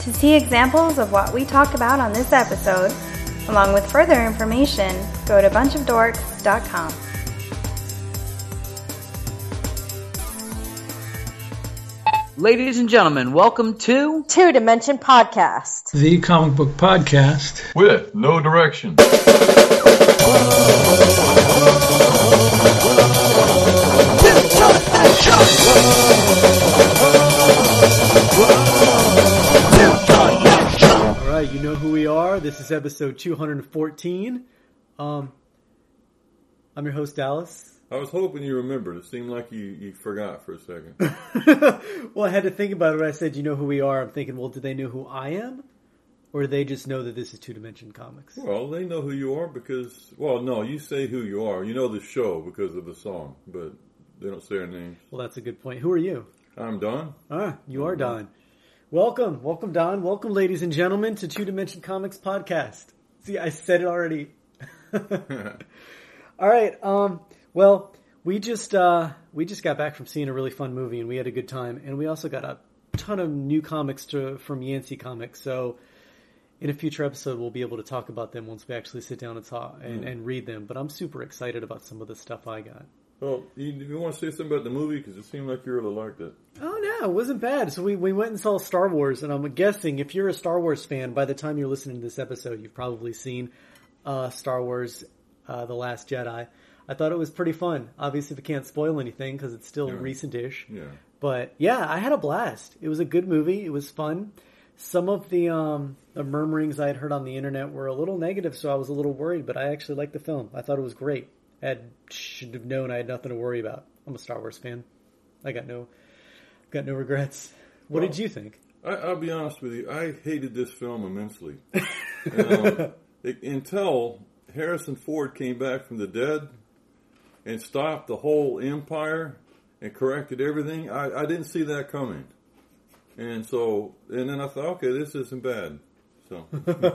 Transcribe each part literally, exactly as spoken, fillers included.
To see examples of what we talk about on this episode, along with further information, go to bunch of dorks dot com. Ladies and gentlemen, welcome to Two Dimension Podcast, the comic book podcast with no direction. All right, you know who we are. This is episode two hundred fourteen. Um, I'm your host, Dallas. I was hoping you remembered. It seemed like you, you forgot for a second. Well, I had to think about it when I said, you know who we are. I'm thinking, well, do they know who I am? Or do they just know that this is Two Dimension Comics? Well, they know who you are because, well, no, you say who you are. You know the show because of the song, but they don't say our names. Well, that's a good point. Who are you? I'm Don. Ah, you are Don. Welcome. Welcome, Don. Welcome, ladies and gentlemen, to Two Dimension Comics Podcast. See, I said it already. All right. Um, well, we just uh, we just got back from seeing a really fun movie, and we had a good time. And we also got a ton of new comics to, from Yancey Comics. So in a future episode, we'll be able to talk about them once we actually sit down and talk and, mm. and read them. But I'm super excited about some of the stuff I got. Well, you, you want to say something about the movie? Because it seemed like you really liked it. Oh, no, it wasn't bad. So we, we went and saw Star Wars, and I'm guessing if you're a Star Wars fan, by the time you're listening to this episode, you've probably seen uh, Star Wars uh, The Last Jedi. I thought it was pretty fun. Obviously, we can't spoil anything because it's still yeah. recent-ish. Yeah. But, yeah, I had a blast. It was a good movie. It was fun. Some of the, um, the murmurings I had heard on the internet were a little negative, so I was a little worried, but I actually liked the film. I thought it was great. I had, should have known I had nothing to worry about. I'm a Star Wars fan. I got no got no regrets. What well, did you think? I, I'll be honest with you. I hated this film immensely. and, um, it, until Harrison Ford came back from the dead and stopped the whole empire and corrected everything, I, I didn't see that coming. And so, and then I thought, okay, this isn't bad. So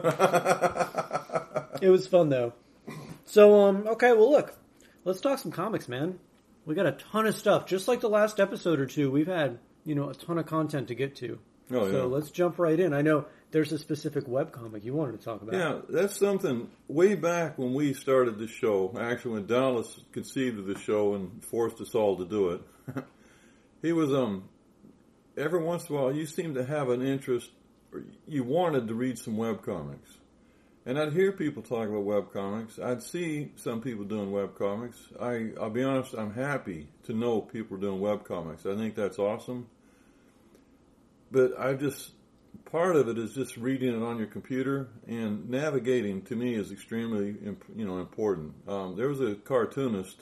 it was fun though. So, um, okay, well look, let's talk some comics, man. We got a ton of stuff. Just like the last episode or two, we've had, you know, a ton of content to get to. Oh, so yeah. let's jump right in. I know there's a specific webcomic you wanted to talk about. Yeah, that's something way back when we started this show, actually when Dallas conceived of the show and forced us all to do it. He was, um, every once in a while, you seem to have an interest, or you wanted to read some webcomics. And I'd hear people talk about webcomics. I'd see some people doing webcomics. I, I'll be honest, I'm happy to know people are doing webcomics. I think that's awesome. But I just, part of it is just reading it on your computer, and navigating to me is extremely, you know, important. Um, there was a cartoonist,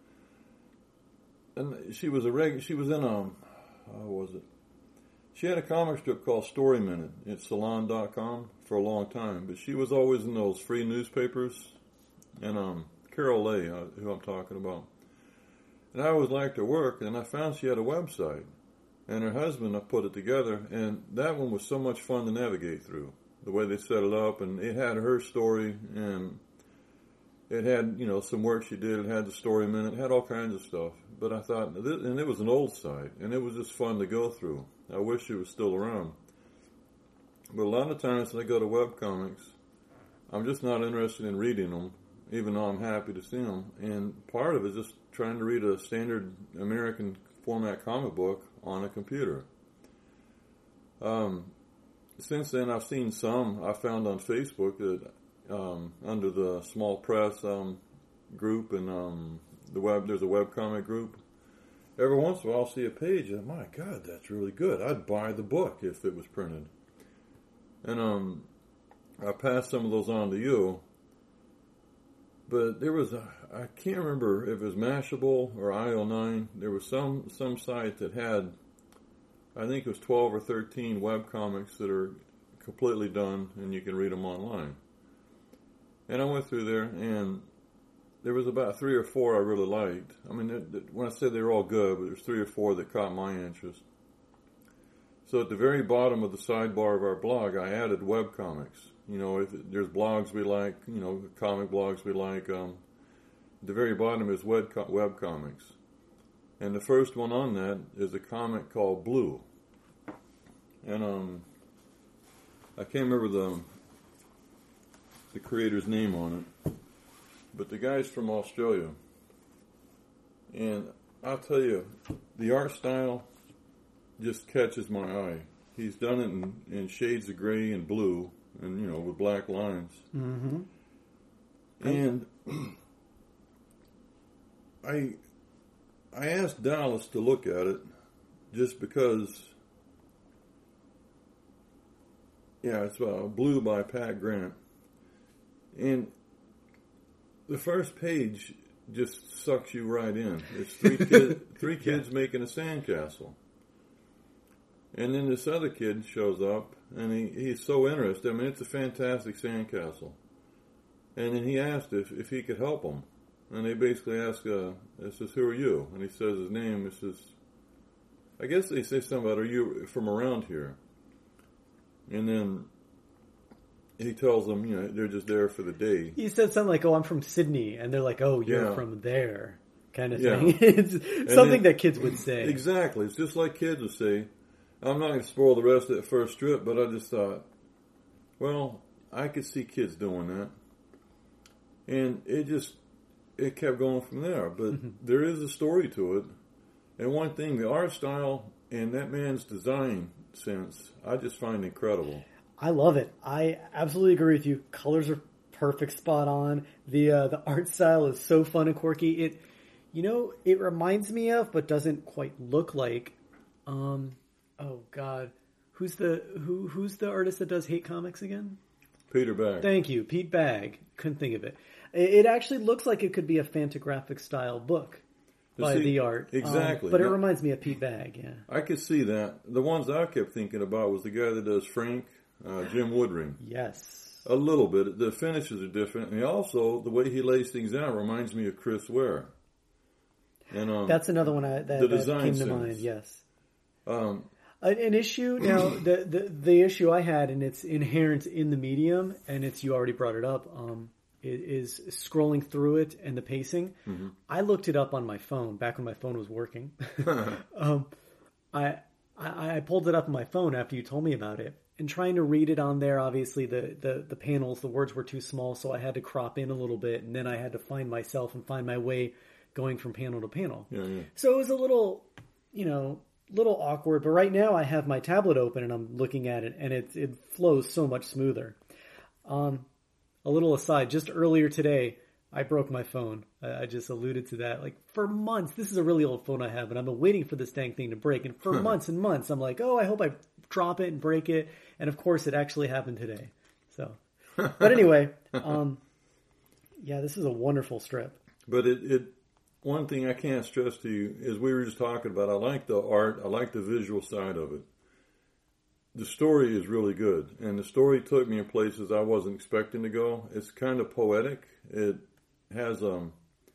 and she was a reg, she was in a, how was it? She had a comic strip called Story Minute at Salon dot com for a long time, but she was always in those free newspapers, and um, Carol Lay, uh, who I'm talking about. And I always liked her work, and I found she had a website, and her husband put it together, and that one was so much fun to navigate through, the way they set it up, and it had her story, and it had, you know, some work she did, it had the Story Minute, it had all kinds of stuff. But I thought, and it was an old site, and it was just fun to go through. I wish it was still around. But a lot of times when I go to webcomics, I'm just not interested in reading them, even though I'm happy to see them. And part of it is just trying to read a standard American format comic book on a computer. Um, since then, I've seen some I found on Facebook that um, under the Small Press um, group, and um, the web, there's a webcomic group. Every once in a while, I'll see a page, and my God, that's really good. I'd buy the book if it was printed. And um, I passed some of those on to you. But there was, a, I can't remember if it was Mashable or I O nine. There was some, some site that had, I think it was twelve or thirteen webcomics that are completely done, and you can read them online. And I went through there, and there was about three or four I really liked. I mean, when I said they were all good, but there's three or four that caught my interest. So at the very bottom of the sidebar of our blog, I added webcomics. You know, if there's blogs we like, you know, comic blogs we like. Um, at the very bottom is web webcomics. And the first one on that is a comic called Blue. And um, I can't remember the the creator's name on it, but the guy's from Australia, and I'll tell you, the art style just catches my eye. He's done it in, in shades of gray and blue, and you know, with black lines. Mm-hmm. And I I asked Dallas to look at it just because, yeah, it's uh, Blue by Pat Grant. And the first page just sucks you right in. It's three, kid, three kids yeah. making a sandcastle. And then this other kid shows up, and he, he's so interested. I mean, it's a fantastic sandcastle. And then he asked if, if he could help them. And they basically ask, uh, it says, who are you? And he says his name. It says, I guess they say something about, are you from around here? And then he tells them, you know, they're just there for the day. He said something like, oh, I'm from Sydney. And they're like, oh, you're yeah. from there, kind of yeah. thing. It's something then, that kids would say. Exactly. It's just like kids would say. I'm not going to spoil the rest of that first strip, but I just thought, well, I could see kids doing that. And it just, it kept going from there. But mm-hmm. there is a story to it. And one thing, the art style and that man's design sense, I just find incredible. I love it. I absolutely agree with you. Colors are perfect, spot on. The uh, the art style is so fun and quirky. It, you know, it reminds me of, but doesn't quite look like, um, oh God, who's the, who who's the artist that does Hate Comics again? Peter Bagg. Thank you, Pete Bagg. Couldn't think of it. It actually looks like it could be a Fantagraphic style book by see, the art. Exactly. Um, but it now, reminds me of Pete Bagg, yeah. I could see that. The ones I kept thinking about was the guy that does Frank, uh, Jim Woodring. Yes. A little bit. The finishes are different. And also, the way he lays things out reminds me of Chris Ware. And, um, That's another one I, that, that came sense. to mind, yes. Um, An issue, now, the, the the issue I had, and it's inherent in the medium, and it's, you already brought it up, um, is scrolling through it and the pacing. Mm-hmm. I looked it up on my phone back when my phone was working. um, I, I I pulled it up on my phone after you told me about it, and trying to read it on there. Obviously, the, the, the panels, the words were too small, so I had to crop in a little bit, and then I had to find myself and find my way going from panel to panel. Yeah, yeah. So it was a little, you know, little awkward. But right now, I have my tablet open and I'm looking at it, and it it flows so much smoother. Um. A little aside, just earlier today, I broke my phone. I, I just alluded to that. Like, for months, this is a really old phone I have, and I've been waiting for this dang thing to break. And for months and months, I'm like, oh, I hope I drop it and break it. And of course, it actually happened today. So, but anyway, um, yeah, this is a wonderful strip. But it, it, one thing I can't stress to you is we were just talking about, I like the art, I like the visual side of it. The story is really good, and the story took me in places I wasn't expecting to go. It's kind of poetic. It has um,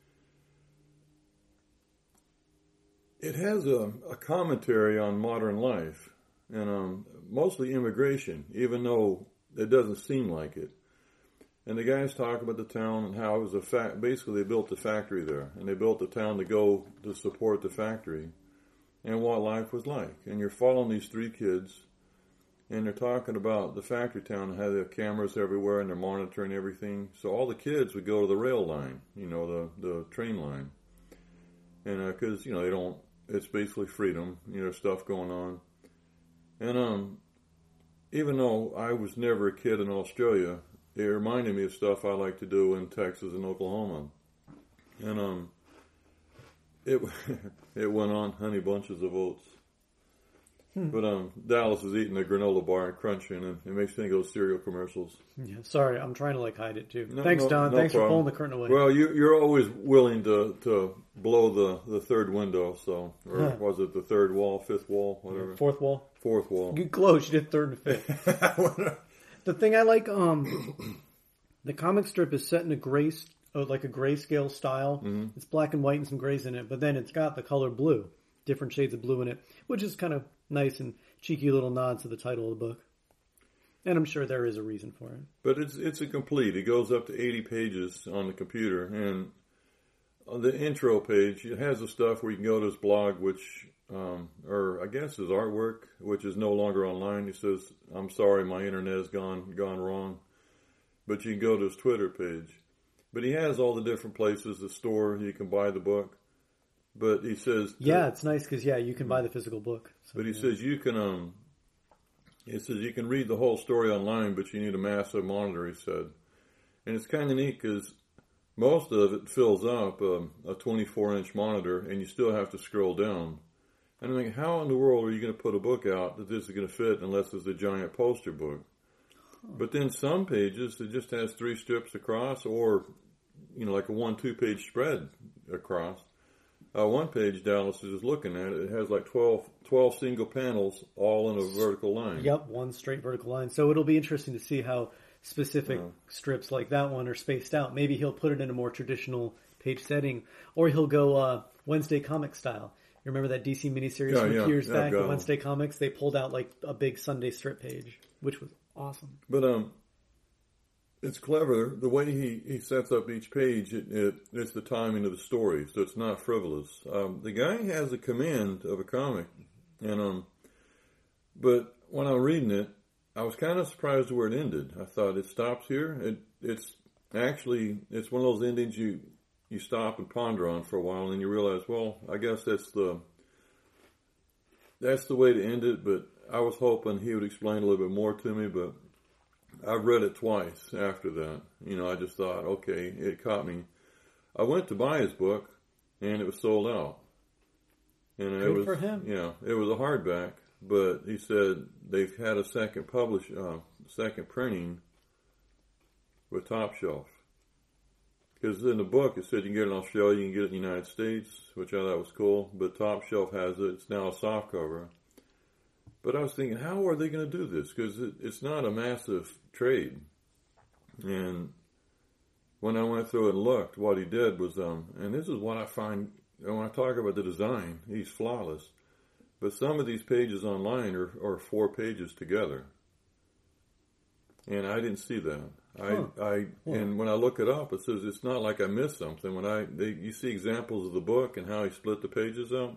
it has a, a commentary on modern life, and um, mostly immigration, even though it doesn't seem like it. And the guys talk about the town and how it was a fact. Basically, they built a factory there, and they built the town to go to support the factory, and what life was like. And you're following these three kids. And they're talking about the factory town and how they have cameras everywhere and they're monitoring everything. So all the kids would go to the rail line, you know, the, the train line. And because, uh, you know, they don't, it's basically freedom, you know, stuff going on. And um, even though I was never a kid in Australia, it reminded me of stuff I like to do in Texas and Oklahoma. And um, it it went on honey bunches of oats. Hmm. But um, Dallas is eating a granola bar and crunching, and it makes me think of those cereal commercials. Yeah, sorry, I'm trying to like hide it too. No, Thanks, no, Don. No Thanks problem. for pulling the curtain away. Well, you, you're always willing to, to blow the, the third window, so or huh. was it the third wall, fifth wall, whatever? Fourth wall. Fourth wall. Get close. You did third and fifth. The thing I like, um, the comic strip is set in a gray, oh, like a grayscale style. Mm-hmm. It's black and white and some grays in it, but then it's got the color blue, different shades of blue in it, which is kind of nice and cheeky little nods to the title of the book. And I'm sure there is a reason for it. But it's it's a complete. It goes up to eighty pages on the computer. And on the intro page, it has the stuff where you can go to his blog, which um, or I guess his artwork, which is no longer online. He says, "I'm sorry, my internet has gone gone wrong," but you can go to his Twitter page. But he has all the different places, the store you can buy the book. But he says, yeah, it's nice because yeah, you can buy the physical book. So, but he yeah. says you can um, he says you can read the whole story online, but you need a massive monitor. He said, and it's kind of neat because most of it fills up um, a twenty-four inch monitor, and you still have to scroll down. And I'm like, how in the world are you going to put a book out that this is going to fit unless it's a giant poster book? But then some pages, it just has three strips across, or, you know, like a one, two page spread across. Uh, one page, Dallas is just looking at it. It has like twelve, twelve single panels all in a vertical line. Yep, one straight vertical line. So it'll be interesting to see how specific yeah. strips like that one are spaced out. Maybe he'll put it in a more traditional page setting, or he'll go uh, Wednesday comic style. You remember that D C miniseries yeah, from yeah, years yeah, back, the the Wednesday comics? They pulled out like a big Sunday strip page, which was awesome. But um, it's clever. The way he, he sets up each page, it, it it's the timing of the story, so it's not frivolous. Um, the guy has a command of a comic, and um, but when I was reading it, I was kind of surprised where it ended. I thought it stops here. It it's actually it's one of those endings you you stop and ponder on for a while, and then you realize, well, I guess that's the that's the way to end it. But I was hoping he would explain a little bit more to me, but I've read it twice after that. You know, I just thought, okay, it caught me. I went to buy his book, and it was sold out. And Good it was, for him. Yeah, it was a hardback, but he said they've had a second publish, uh, second printing with Top Shelf. Because in the book it said you can get it in Australia, you can get it in the United States, which I thought was cool. But Top Shelf has it. It's now a softcover. But I was thinking, how are they going to do this? Because it, it's not a massive trade. And when I went through it and looked, what he did was, um, and this is what I find, when I talk about the design, he's flawless. But some of these pages online are, are four pages together. And I didn't see that. Huh. I, I, yeah. And when I look it up, it says it's not like I missed something. When I, they, you see examples of the book and how he split the pages up.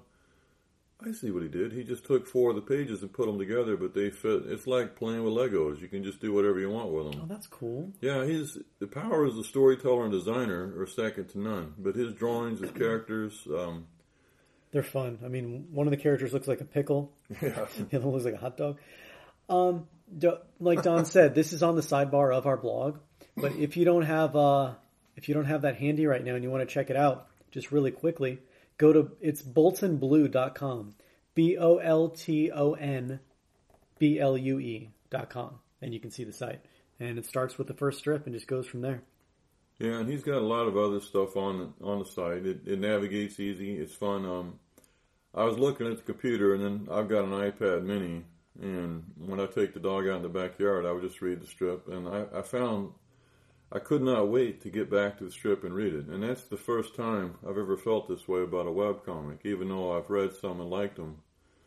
I see what he did. He just took four of the pages and put them together, but they fit. It's like playing with Legos. You can just do whatever you want with them. Oh, that's cool. Yeah, he's the power as a storyteller and designer are second to none. But his drawings, his characters, um, they're fun. I mean, one of the characters looks like a pickle. Yeah. The other looks like a hot dog. Um, do, like Don said, this is on the sidebar of our blog. But if you don't have uh, if you don't have that handy right now and you want to check it out, just really quickly, go to it's bolton blue dot com, B O L T O N B L U E dot com, and you can see the site. And it starts with the first strip and just goes from there. Yeah, and he's got a lot of other stuff on on the site. It, it navigates easy. It's fun. Um, I was looking at the computer, and then I've got an iPad mini, and when I take the dog out in the backyard, I would just read the strip, and I, I found I could not wait to get back to the strip and read it. And that's the first time I've ever felt this way about a webcomic, even though I've read some and liked them.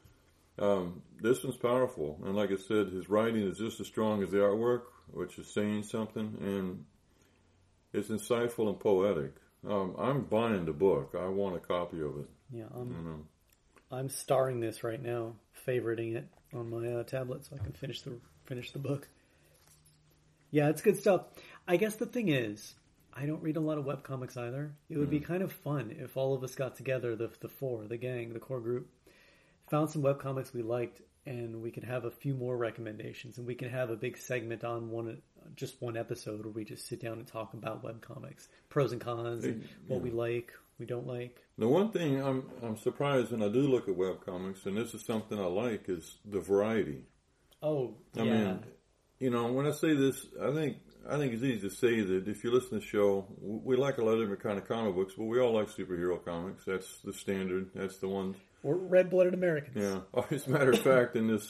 Um, this one's powerful, and like I said, his writing is just as strong as the artwork, which is saying something, and it's insightful and poetic. Um, I'm buying the book. I want a copy of it. Yeah, I'm, you know. I'm starring this right now, favoriting it on my uh, tablet so I can finish the finish the book. Yeah, it's good stuff. I guess the thing is, I don't read a lot of webcomics either. It would mm. be kind of fun if all of us got together, the the four, the gang, the core group, found some webcomics we liked, and we could have a few more recommendations, and we can have a big segment on one, just one episode where we just sit down and talk about webcomics, pros and cons, and what yeah. we like, we don't like. The one thing I'm I'm surprised when I do look at webcomics, and this is something I like, is the variety. Oh, I yeah. mean, you know, when I say this, I think I think it's easy to say that if you listen to the show, we like a lot of different kind of comic books, but we all like superhero comics. That's the standard. That's the one. We're red-blooded Americans. Yeah. As a matter of fact, in this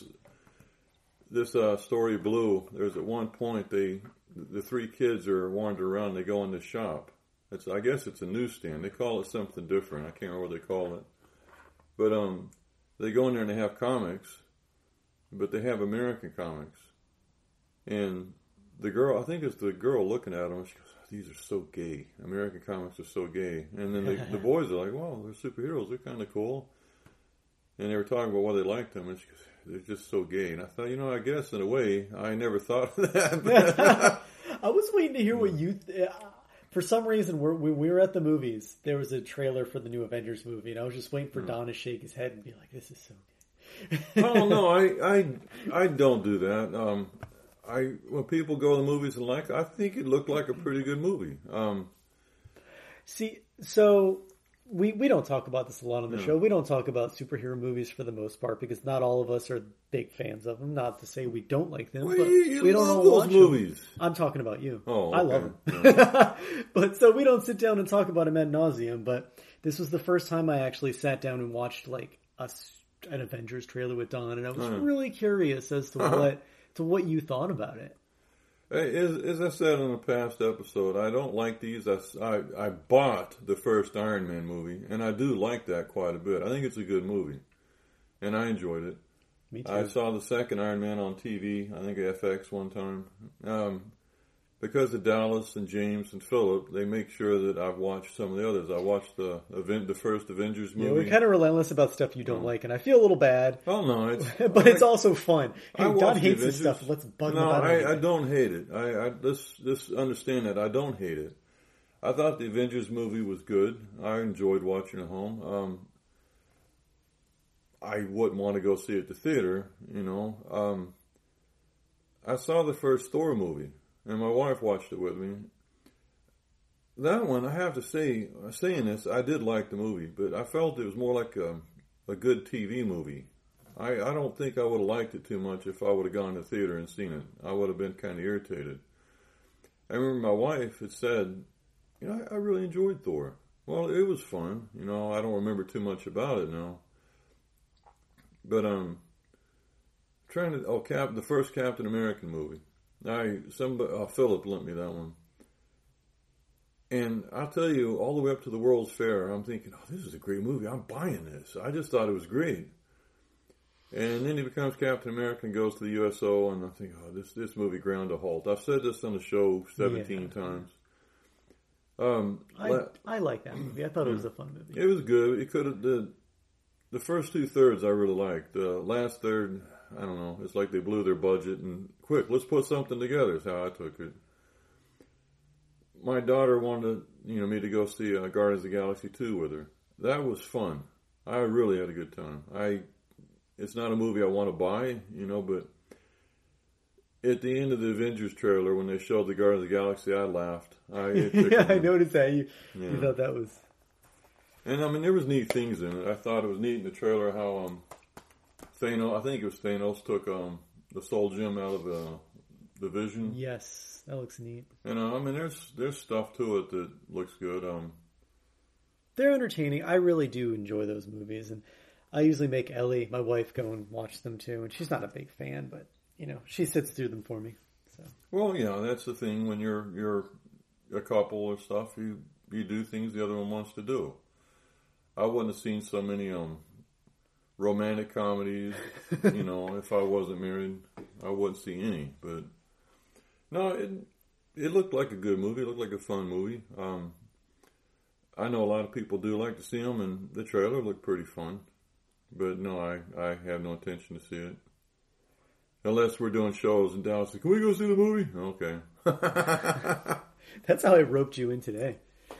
this uh, story, Blue, there's at one point they the three kids are wandering around. They go in the shop. It's I guess it's a newsstand. They call it something different. I can't remember what they call it. But um, they go in there and they have comics, but they have American comics. And the girl, I think it's the girl looking at them, she goes, these are so gay. American comics are so gay. And then the, the boys are like, well, they're superheroes. They're kind of cool. and they were talking about why they liked them, and she goes, they're just so gay. And I thought, you know, I guess in a way, I never thought of that. I was waiting to hear what you... Th- for some reason, we're, when we were at the movies, there was a trailer for the new Avengers movie, and I was just waiting for Don to shake his head and be like, this is so gay. Oh, no, I, I, I don't do that. Um, I when people go to the movies and like, I think it looked like a pretty good movie. Um, See, so... We we don't talk about this a lot on the No. show. We don't talk about superhero movies for the most part because not all of us are big fans of them. Not to say we don't like them, well, but you, you we don't love all those watch movies. them. I'm talking about you. Oh, I okay. love them. But so we don't sit down and talk about them ad nauseum. But this was the first time I actually sat down and watched like a, s- an Avengers trailer with Don, and I was Uh-huh. really curious as to what to what you thought about it. Hey, As, as I said in a past episode, I don't like these. I, I, I bought the first Iron Man movie, and I do like that quite a bit. I think it's a good movie, and I enjoyed it. Me too. I saw the second Iron Man on T V, I think F X one time. Um, because of Dallas and James and Philip, they make sure that I've watched some of the others. I watched the event, the first Avengers movie. Yeah, we're kind of relentless about stuff you don't like, and I feel a little bad. Oh no, it's But I- it's also fun. Hey, I Don watched the hates this Avengers. stuff. Let's bug him No, about I, it. I don't hate it. I, I let's, let's understand that I don't hate it. I thought the Avengers movie was good. I enjoyed watching it at home. Um, I wouldn't want to go see it at the theater, you know. Um, I saw the first Thor movie, and my wife watched it with me. That one, I have to say, saying this, I did like the movie, but I felt it was more like a, a good T V movie. I, I don't think I would have liked it too much if I would have gone to the theater and seen it. I would have been kind of irritated. I remember my wife had said, you know, I, I really enjoyed Thor. Well, it was fun. You know, I don't remember too much about it now. But, um, trying to, oh, Cap, the first Captain American movie. I, somebody, uh, Philip lent me that one. And I'll tell you, all the way up to the World's Fair, I'm thinking, oh, this is a great movie. I'm buying this. I just thought it was great. And then he becomes Captain America and goes to the U S O, and I think, oh, this, this movie ground to halt. I've said this on the show seventeen Yeah. times. Um, I, la- I like that movie. I thought it was a fun movie. it was good. It could have, the, the first two thirds I really liked. The last third, I don't know. It's like they blew their budget and, quick, let's put something together is how I took it. My daughter wanted, you know, me to go see uh, Guardians of the Galaxy two with her. That was fun. I really had a good time. I, it's not a movie I want to buy, you know, but at the end of the Avengers trailer, when they showed the Guardians of the Galaxy, I laughed. I, it Yeah, tickled I me. noticed that. You, you Yeah. thought that was... And I mean, there was neat things in it. I thought it was neat in the trailer how um, Thanos, I think it was Thanos, took um, the Soul Gem out of uh, the Vision. Yes, that looks neat. And uh, I mean, there's there's stuff to it that looks good. Um, They're entertaining. I really do enjoy those movies. And I usually make Ellie, my wife, go and watch them too. And she's not a big fan, but, you know, she sits through them for me. So well, yeah, that's the thing when you're you're a couple or stuff. You you do things the other one wants to do. I wouldn't have seen so many um romantic comedies, you know, if I wasn't married. I wouldn't see any. But no, it it looked like a good movie. It looked like a fun movie. Um, I know a lot of people do like to see them, and the trailer looked pretty fun. But no, I, I have no intention to see it. Unless we're doing shows in Dallas. Can we go see the movie? Okay. that's how I roped you in today.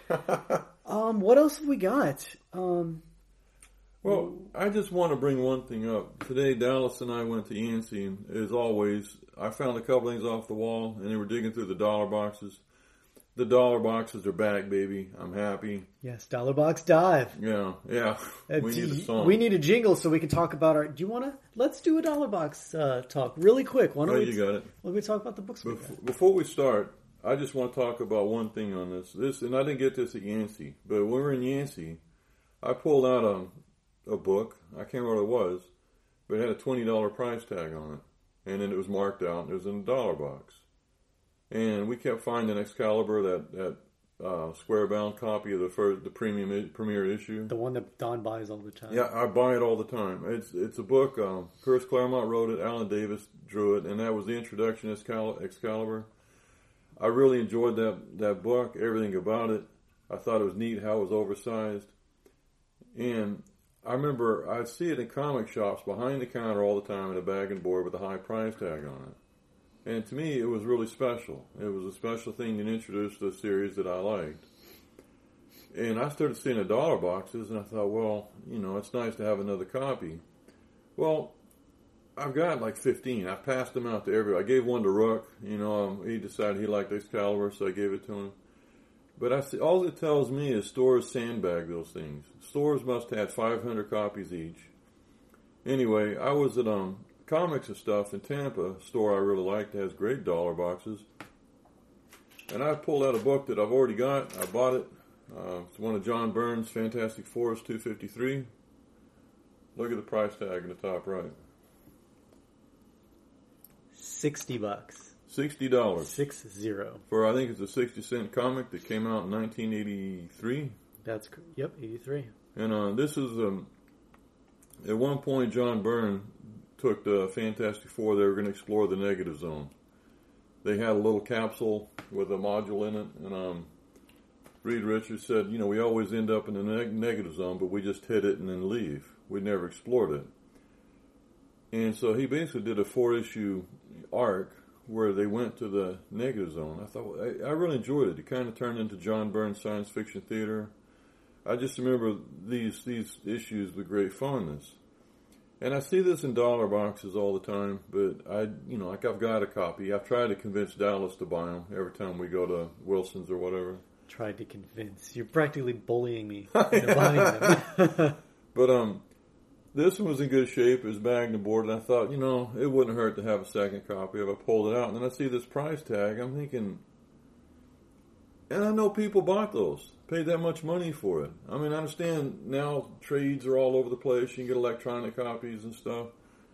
um, what else have we got? Um, Well, I just want to bring one thing up. Today, Dallas and I went to Yancey, and as always, I found a couple things off the wall, and they were digging through the dollar boxes. The dollar boxes are back, baby. I'm happy. yes, Dollar Box Dive. Yeah, yeah. Uh, We do need a you- song. we need a jingle so we can talk about our... Do you want to... Let's do a Dollar Box uh, talk really quick. Why don't Oh, we... you got it. Let me talk about the books we got. Bef- Before we start, I just want to talk about one thing on this. This, and I didn't get this at Yancey, but when we were in Yancey, I pulled out a, a book. I can't remember what it was, but it had a twenty dollars price tag on it. And then it was marked out, and it was in a dollar box. And we kept finding Excalibur, that, that uh, square-bound copy of the first, the premium i- premiere issue. The one that Don buys all the time. Yeah, I buy it all the time. It's it's a book. Um, Chris Claremont wrote it. Alan Davis drew it, and that was the introduction to Excal- Excalibur. I really enjoyed that that book. Everything about it. I thought it was neat how it was oversized, and I remember I'd see it in comic shops behind the counter all the time in a bag and board with a high price tag on it. And to me, it was really special. It was a special thing that introduced a series that I liked. And I started seeing the dollar boxes, and I thought, well, you know, it's nice to have another copy. Well, I've got like fifteen. I passed them out to everybody. I gave one to Rook. You know, um, he decided he liked Excalibur, so I gave it to him. But I see, all it tells me is stores sandbag those things. Stores must have five hundred copies each. Anyway, I was at um, Comics and Stuff in Tampa, a store I really liked, that has great dollar boxes. And I pulled out a book that I've already got. I bought it. Uh, it's one of John Byrne's Fantastic Fours two fifty-three. Look at the price tag in the top right. Sixty bucks. Sixty dollars. Six zero. For I think it's a sixty cent comic that came out in nineteen eighty-three. That's yep, eighty-three. And uh, this is um, at one point John Byrne took the Fantastic Four. They were going to explore the negative zone. They had a little capsule with a module in it, and um, Reed Richards said, you know, we always end up in the neg- negative zone, but we just hit it and then leave. We never explored it. And so he basically did a four-issue arc where they went to the negative zone. I thought, I, I really enjoyed it. It kind of turned into John Byrne's science fiction theater. I just remember these these issues with great fondness. And I see this in dollar boxes all the time, but I, you know, like I've got a copy. I've tried to convince Dallas to buy them every time we go to Wilson's or whatever. Tried to convince. You're practically bullying me into buying them. But um, this one was in good shape. It was bagged and boarded. And I thought, you know, it wouldn't hurt to have a second copy of it. I pulled it out, and then I see this price tag. I'm thinking, and I know people bought those, paid that much money for it. I mean, I understand now trades are all over the place. You can get electronic copies and stuff.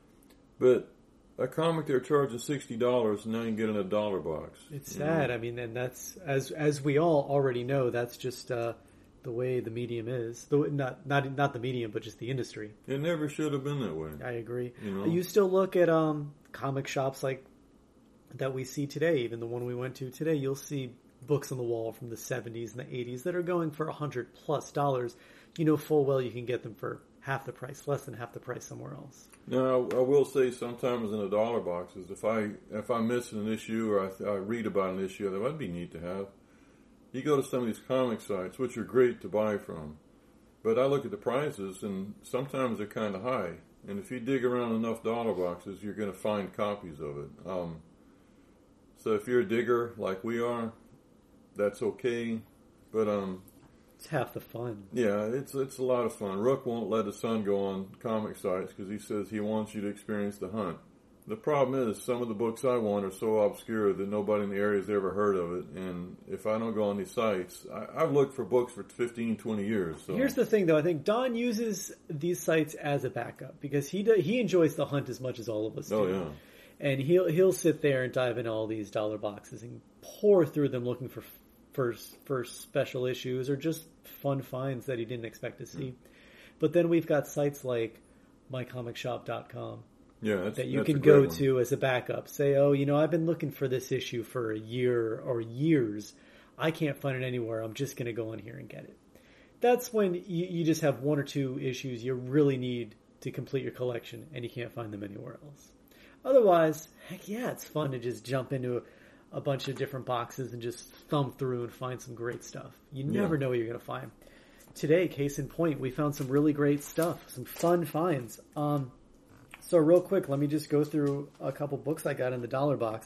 But a comic they're charging sixty dollars, and now you can get in a dollar box. It's sad. Know? I mean, and that's, as as we all already know, that's just uh, the way the medium is. The, not not not the medium, but just the industry. It never should have been that way. I agree. You know? You still look at um, comic shops like that we see today, even the one we went to today, you'll see books on the wall from the seventies and the eighties that are going for a hundred plus dollars. You know full well you can get them for half the price, less than half the price somewhere else. Now, I will say sometimes in the dollar boxes, if I if I'm missing an issue or I, I read about an issue that would be neat to have, you go to some of these comic sites, which are great to buy from. But I look at the prices, and sometimes they're kind of high. And if you dig around enough dollar boxes, you're going to find copies of it. Um, so if you're a digger like we are, that's okay. But um, it's half the fun. Yeah, it's it's a lot of fun. Rook won't let his son go on comic sites because he says he wants you to experience the hunt. The problem is some of the books I want are so obscure that nobody in the area has ever heard of it. And if I don't go on these sites, I, I've looked for books for fifteen, twenty years. So. Here's the thing, though. I think Don uses these sites as a backup because he do, he enjoys the hunt as much as all of us do. Oh, yeah. And he'll he'll sit there and dive into all these dollar boxes and pour through them looking for for, for special issues or just fun finds that he didn't expect to see. Mm. But then we've got sites like my comic shop dot com. Yeah, that's, that you that's can a great go one. to as a backup. Say, oh, you know, I've been looking for this issue for a year or years. I can't find it anywhere. I'm just going to go in here and get it. That's when you, you just have one or two issues you really need to complete your collection, and you can't find them anywhere else. Otherwise, heck yeah, it's fun to just jump into a, a bunch of different boxes and just thumb through and find some great stuff. You never Yeah. know what you're going to find. Today, case in point, we found some really great stuff, some fun finds. Um... So real quick, let me just go through a couple books I got in the dollar box.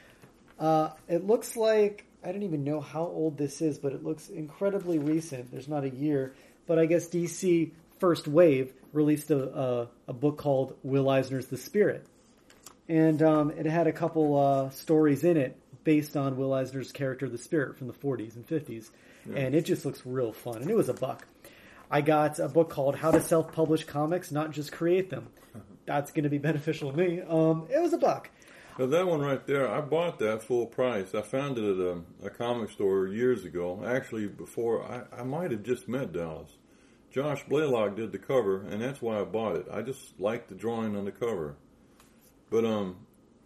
Uh, it looks like, I don't even know how old this is, but it looks incredibly recent. There's not a year. But I guess D C First Wave released a, a, a book called Will Eisner's The Spirit. And um, it had a couple uh, stories in it based on Will Eisner's character, The Spirit, from the forties and fifties. Yeah. And it just looks real fun. And it was a buck. I got a book called How to Self-Publish Comics, Not Just Create Them. That's going to be beneficial to me. Um, it was a buck. Now that one right there, I bought that full price. I found it at a, a comic store years ago. Actually, before, I, I might have just met Dallas. Josh Blaylock did the cover, and that's why I bought it. I just liked the drawing on the cover. But um,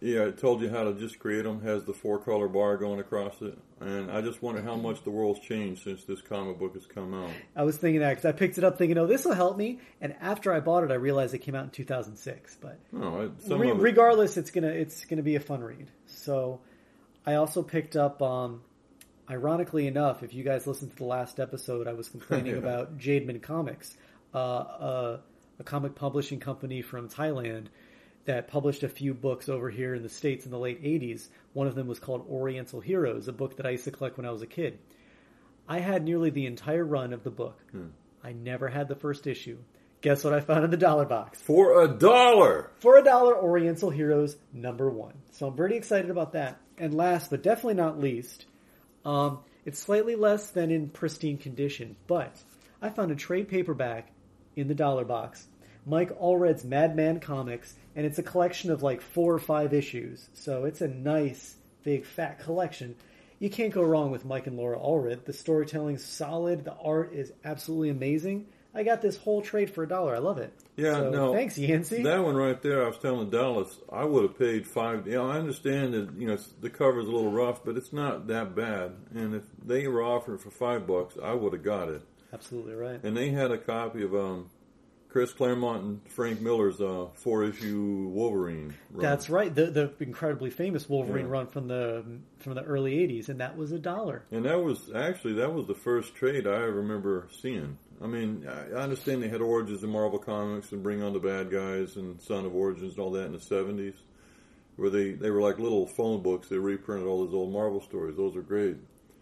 Yeah, it told you how to just create them. Has the four color bar going across it, and I just wonder how much the world's changed since this comic book has come out. I was thinking that because I picked it up thinking, oh, this will help me. And after I bought it, I realized it came out in two thousand six. But No, I, some re- of it, regardless, it's gonna it's gonna be a fun read. So I also picked up. Um, ironically enough, if you guys listened to the last episode, I was complaining Yeah. about Jademan Comics, uh, uh, a comic publishing company from Thailand that published a few books over here in the States in the late eighties. One of them was called Oriental Heroes, a book that I used to collect when I was a kid. I had nearly the entire run of the book. Hmm. I never had the first issue. Guess what I found in the dollar box? for a dollar. For a dollar, Oriental Heroes number one. So I'm pretty excited about that. And last, but definitely not least, um, it's slightly less than in pristine condition, but I found a trade paperback in the dollar box. Mike Allred's Madman Comics, and it's a collection of like four or five issues. So it's a nice, big, fat collection. You can't go wrong with Mike and Laura Allred. The storytelling's solid. The art is absolutely amazing. I got this whole trade for a dollar. I love it. Yeah, so, no. Thanks, Yancey. That one right there, I was telling Dallas, I would have paid five. You know, I understand that you know it's, the cover's a little rough, but it's not that bad. And if they were offering it for five bucks, I would have got it. Absolutely right. And they had a copy of um, Chris Claremont and Frank Miller's uh, four-issue Wolverine run. That's right. The the incredibly famous Wolverine Yeah. run from the from the early eighties, and that was a dollar. And that was actually that was the first trade I remember seeing. I mean, I understand they had Origins in Marvel Comics and Bring on the Bad Guys and Son of Origins and all that in the seventies, where they, they were like little phone books. They reprinted all those old Marvel stories. Those are great.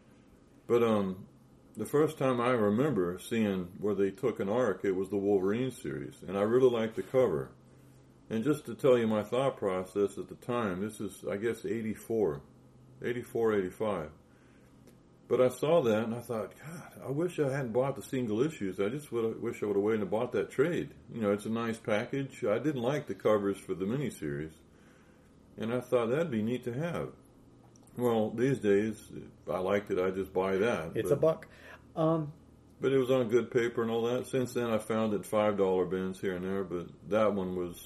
But um, the first time I remember seeing where they took an arc, it was the Wolverine series, and I really liked the cover. And just to tell you my thought process at the time, this is, I guess, eighty-four, eighty-four, eighty-five. But I saw that and I thought, God, I wish I hadn't bought the single issues. I just would wish I would have waited and bought that trade. You know, it's a nice package. I didn't like the covers for the miniseries, and I thought that'd be neat to have. Well, these days, if I liked it, I just buy that. It's but, a buck. Um, but it was on good paper and all that. Since then, I found it five dollar bins here and there, but that one was...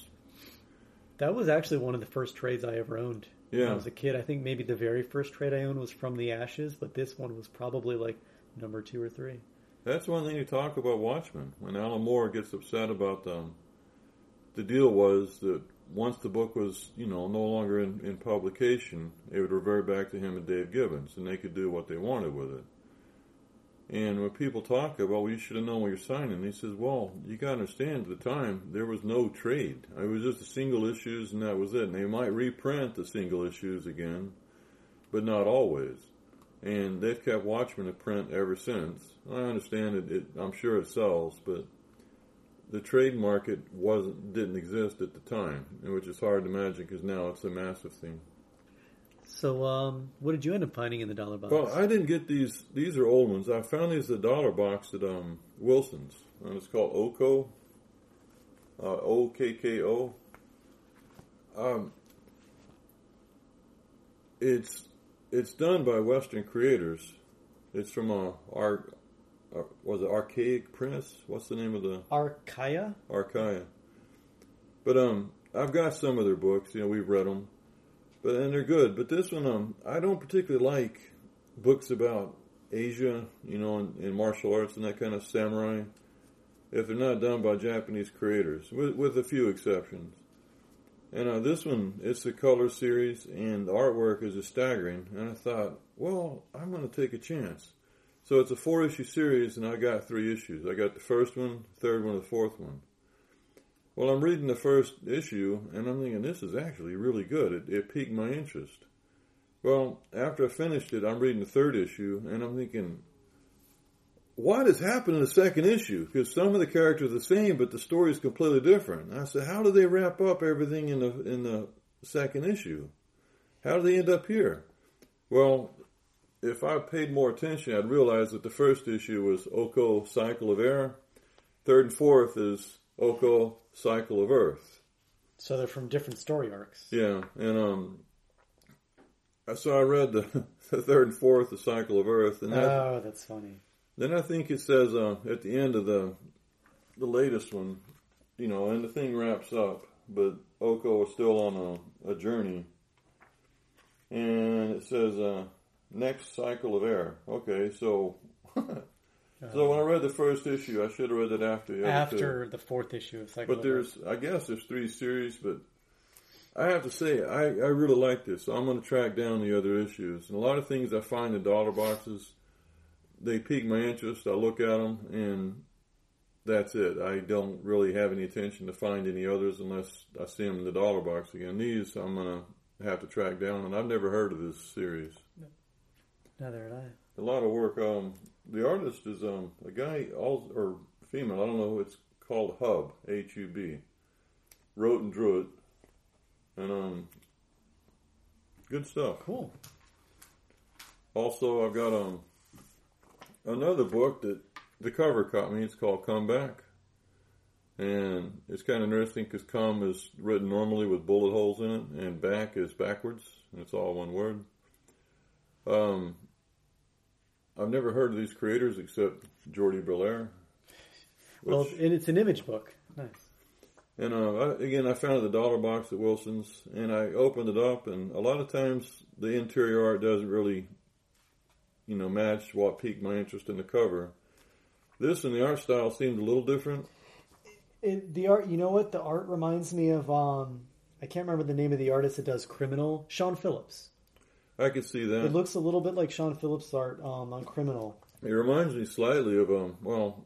That was actually one of the first trades I ever owned. When Yeah. I was a kid. I think maybe the very first trade I owned was From the Ashes, but this one was probably like number two or three. That's one thing you talk about Watchmen. When Alan Moore gets upset about them, the deal was that once the book was, you know, no longer in, in publication, it would revert back to him and Dave Gibbons, and they could do what they wanted with it. And when people talk about, well, you should have known what you're signing, he says, well, you got to understand, at the time, there was no trade. It was just the single issues, and that was it. And they might reprint the single issues again, but not always. And they've kept Watchmen in print ever since. I understand it, it I'm sure it sells, but the trade market wasn't didn't exist at the time, which is hard to imagine because now it's a massive thing. So, um, what did you end up finding in the dollar box? Well, I didn't get these. These are old ones. I found these at the dollar box at um, Wilson's. And it's called Oko. Uh, O K K O. Um, it's it's done by Western creators. It's from a art. Uh, was it Archaic Press? What's the name of the Archaia? Archaia? But um, I've got some of their books. You know, we've read them. But and they're good. But this one, um, I don't particularly like books about Asia, you know, and, and martial arts and that kind of samurai, if they're not done by Japanese creators, with, with a few exceptions. And uh, this one, it's a color series, and the artwork is just staggering. And I thought, well, I'm going to take a chance. So it's a four-issue series, and I got three issues. I got the first one, third one, and the fourth one. Well, I'm reading the first issue, and I'm thinking, this is actually really good. It, it piqued my interest. Well, after I finished it, I'm reading the third issue, and I'm thinking, what has happened in the second issue? Because some of the characters are the same, but the story is completely different. And I said, how do they wrap up everything in the in the second issue? How do they end up here? Well, if I paid more attention, I'd realize that the first issue was Oko, Cycle of Air. Third and fourth is Oko, Cycle of Earth. So they're from different story arcs. Yeah, and um, so I read the, the third and fourth, the Cycle of Earth, and that, Oh, that's funny. then I think it says uh, at the end of the the latest one, you know, and the thing wraps up, but Oko is still on a, a journey, And it says, uh, next cycle of air. Okay, so so when I read the first issue, I should have read it after the other After two. the fourth issue of Cycle But of Air. there's, I guess there's three series, but I have to say, I, I really like this. So I'm going to track down the other issues. And a lot of things I find in dollar boxes, they pique my interest. I look at them, and that's it. I don't really have any intention to find any others unless I see them in the dollar box again. These I'm going to have to track down, and I've never heard of this series. Neither had I. A lot of work. Um, the artist is um, a guy, all, or female, I don't know, it's called Hub, H U B. Wrote and drew it. And um, good stuff. Cool. Also, I've got um another book that the cover caught me. It's called Come Back. And it's kind of interesting because come is written normally with bullet holes in it, and back is backwards, and it's all one word. Um, I've never heard of these creators except Jordi Belair. Well, and it's an image book. Nice. And uh, I, again, I found the dollar box at Wilson's, and I opened it up, and a lot of times the interior art doesn't really, you know, match what piqued my interest in the cover. This and the art style seemed a little different. It, the art, you know what? The art reminds me of, um, I can't remember the name of the artist that does Criminal, Sean Phillips. I could see that. It looks a little bit like Sean Phillips' art um, on Criminal. It reminds me slightly of, um, well,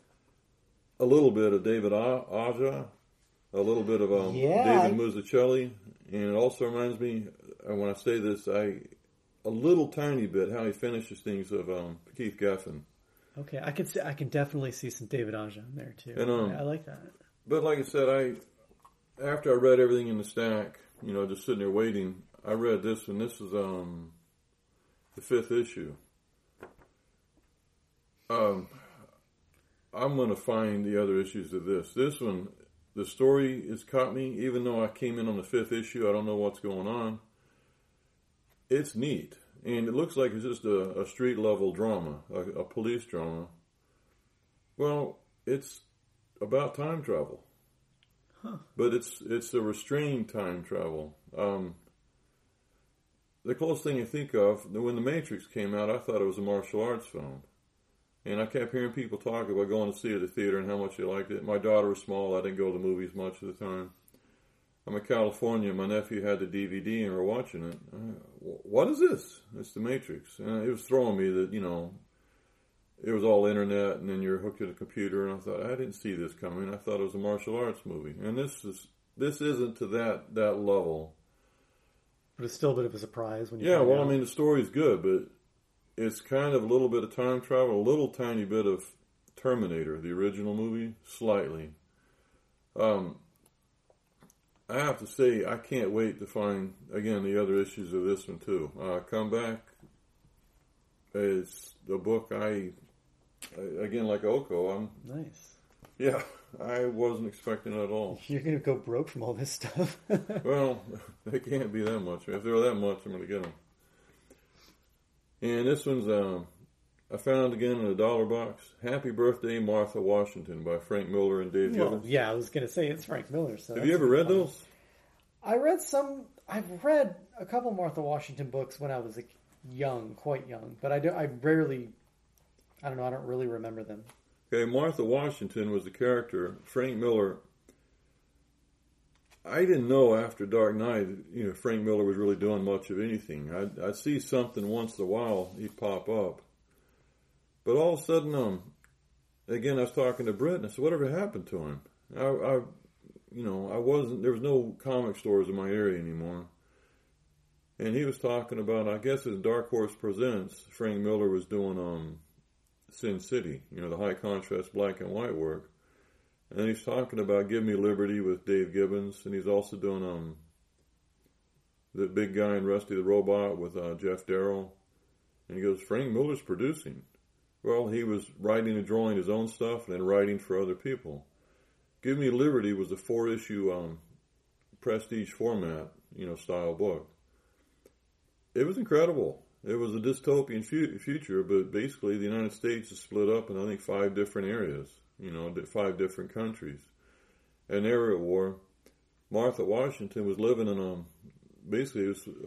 a little bit of David Aja, a little bit of um, Yeah, David I- Mazzucchelli, and it also reminds me, and when I say this, I a little tiny bit how he finishes things of um, Keith Geffen. Okay, I can see, I can definitely see some David Aja in there too. And, um, I like that. But like I said, I after I read everything in the stack, you know, just sitting there waiting, I read this one. This is um, the fifth issue. Um, I'm going to find the other issues of this. This one, the story has caught me, even though I came in on the fifth issue. I don't know what's going on. It's neat. And it looks like it's just a, a street level drama, a, a police drama. Well, it's about time travel. Huh. But it's it's a restrained time travel. Um, the closest thing I think of, when The Matrix came out, I thought it was a martial arts film. And I kept hearing people talk about going to see it at the theater and how much they liked it. My daughter was small. I didn't go to the movies much of the time. I'm in California. My nephew had the D V D and we were watching it. I, what is this? It's The Matrix. And it was throwing me that, you know, it was all internet and then you're hooked to the computer. And I thought, I didn't see this coming. I thought it was a martial arts movie. And this is this isn't to that, that level. But it's still a bit of a surprise when you Yeah, find well, out. I mean, the story's good, but it's kind of a little bit of time travel, a little tiny bit of Terminator, the original movie, slightly. Um, I have to say, I can't wait to find, again, the other issues of this one, too. Uh, Come Back is the book I, again, like Oko, I'm, Nice. yeah, I wasn't expecting it at all. You're going to go broke from all this stuff. Well, they can't be that much. If they're that much, I'm going to get them. And this one's, um, I found again in a dollar box, Happy Birthday, Martha Washington by Frank Miller and Dave Well, Gibbons. yeah, I was going to say it's Frank Miller. So Have that's you ever a good read one. those? I read some. I've read a couple Martha Washington books when I was like, young, quite young, but I do. I rarely. I don't know. I don't really remember them. Okay, Martha Washington was the character. Frank Miller. I didn't know after Dark Knight, you know, Frank Miller was really doing much of anything. I'd, I'd see something once in a while, he'd pop up. But all of a sudden, um, again, I was talking to Britt, and I said, whatever happened to him? I, I, you know, I wasn't, there was no comic stores in my area anymore. And he was talking about, I guess as Dark Horse Presents, Frank Miller was doing, um, Sin City, you know, the high contrast black and white work. And he's talking about Give Me Liberty with Dave Gibbons, and he's also doing um the big guy in Rusty the Robot with uh, Jeff Darrow. And he goes, Frank Miller's producing. Well, he was writing and drawing his own stuff and then writing for other people. Give Me Liberty was a four-issue um, prestige format, you know, style book. It was incredible. It was a dystopian fu- future, but basically the United States is split up in, I think, five different areas. You know, five different countries. And they were at war. Martha Washington was living in, um, basically, it was um,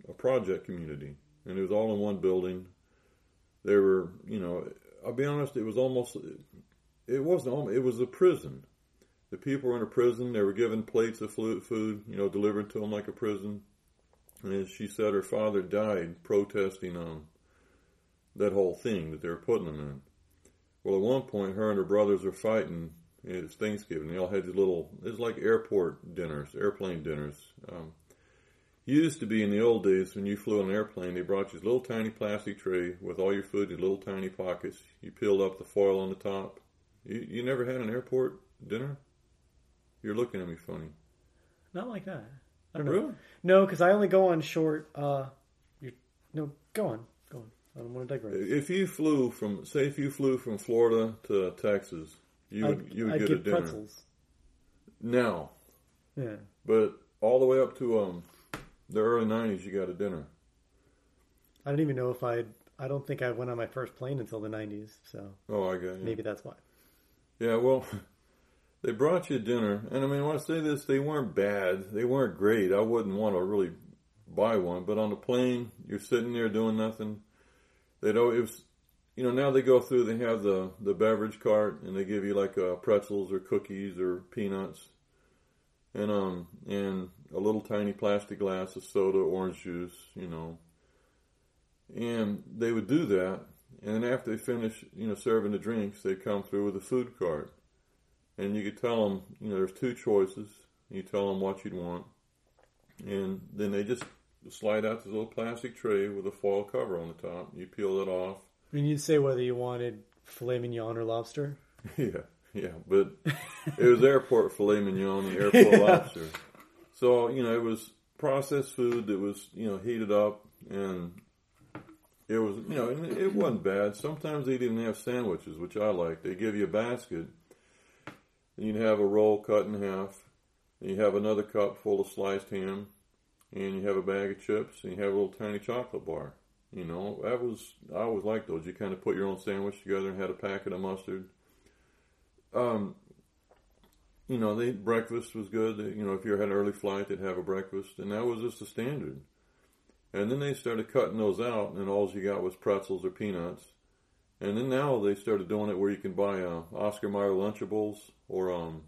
a project community, and it was all in one building. They were, you know, I'll be honest, it was almost, it wasn't almost, it was a prison. The people were in a prison. They were given plates of food, you know, delivered to them like a prison. And as she said, her father died protesting um, that whole thing that they were putting them in. Well, at one point, her and her brothers were fighting. It was Thanksgiving. They all had these little, it was like airport dinners, airplane dinners. Um, used to be in the old days when you flew on an airplane, they brought you this little tiny plastic tray with all your food in little tiny pockets. You peeled up the foil on the top. You, you never had an airport dinner? You're looking at me funny. Not like that. I don't know. Really? No, because I only go on short. Uh, you no, go on, go on. I don't want to digress. If you flew from, say, if you flew from Florida to Texas, you would I'd, you would I'd get, get a dinner. Pretzels. Now, Yeah. but all the way up to um the early nineties, you got a dinner. I don't even know if I. I don't think I went on my first plane until the nineties. So Oh, I got you. maybe that's why. Yeah, well, they brought you dinner, and I mean, when I say this, they weren't bad. They weren't great. I wouldn't want to really buy one, but on the plane, you're sitting there doing nothing. They'd always, it was, you know, now they go through, they have the, the beverage cart, and they give you like uh, pretzels or cookies or peanuts, and um and a little tiny plastic glass of soda, orange juice, you know. And they would do that, and then after they finish, you know, serving the drinks, they'd come through with a food cart. And you could tell them, you know, there's two choices. You tell them what you'd want. And then they just slide out this little plastic tray with a foil cover on the top. You peel it off. And you'd say whether you wanted filet mignon or lobster? Yeah, yeah. But it was airport filet mignon and airport yeah. lobster. So, you know, it was processed food that was, you know, heated up. And it was, you know, and it wasn't bad. Sometimes they'd even have sandwiches, which I like. They give you a basket. And you'd have a roll cut in half, and you have another cup full of sliced ham, and you have a bag of chips, and you have a little tiny chocolate bar. You know, that was, I always liked those. You kind of put your own sandwich together and had a packet of mustard. Um, you know, they, breakfast was good. They, you know, if you had an early flight, they'd have a breakfast, and that was just the standard. And then they started cutting those out, and all you got was pretzels or peanuts. And then now they started doing it where you can buy uh, Oscar Mayer Lunchables or um,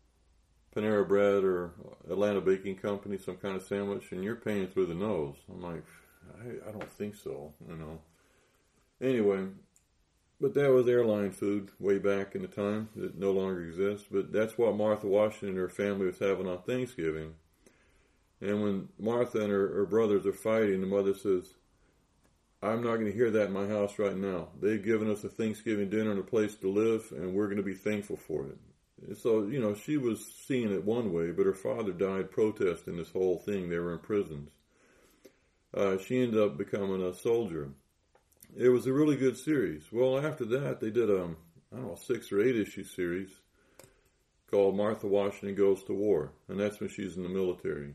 Panera Bread or Atlanta Baking Company, some kind of sandwich, and you're paying through the nose. I'm like, I, I don't think so, you know. Anyway, but that was airline food way back in the time that no longer exists. But that's what Martha Washington and her family was having on Thanksgiving. And when Martha and her, her brothers are fighting, the mother says, I'm not going to hear that in my house right now. They've given us a Thanksgiving dinner and a place to live, and we're going to be thankful for it. And so, you know, she was seeing it one way, but her father died protesting this whole thing. They were in prisons. Uh, she ended up becoming a soldier. It was a really good series. Well, after that, they did a, I don't know, six or eight issue series called Martha Washington Goes to War, and that's when she's in the military.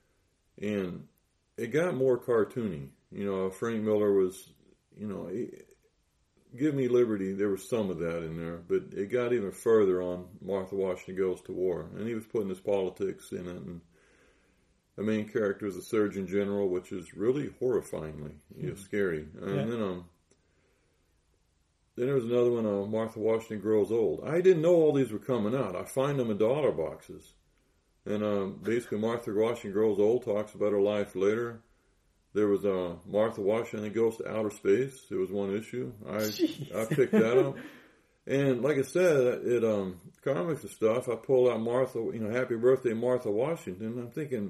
And it got more cartoony. You know, Frank Miller was, you know, he, Give Me Liberty, there was some of that in there, but it got even further on Martha Washington Goes to War. And he was putting his politics in it, and the main character is a Surgeon General, which is really horrifyingly, you know, scary. And yeah. then um, then there was another one, uh, Martha Washington Grows Old. I didn't know all these were coming out. I find them in dollar boxes. And um, basically Martha Washington Grows Old talks about her life later. There was uh, Martha Washington Goes to Outer Space. There was one issue. I Jeez. I picked that up. And like I said, it um, comics and stuff, I pulled out Martha, you know, Happy Birthday Martha Washington. I'm thinking,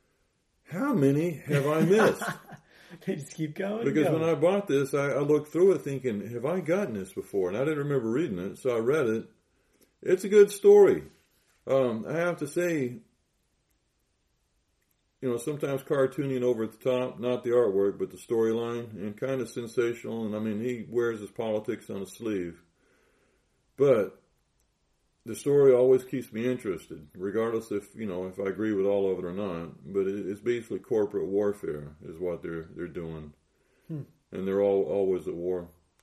how many have I missed? They just keep going. Because going. when I bought this, I, I looked through it thinking, have I gotten this before? And I didn't remember reading it, so I read it. It's a good story. Um, I have to say, you know, sometimes cartoony and over at the top, not the artwork, but the storyline, and kind of sensational. And I mean, he wears his politics on his sleeve. But the story always keeps me interested, regardless if, you know, if I agree with all of it or not. But it, it's basically corporate warfare is what they're they're doing. Hmm. And they're all always at war.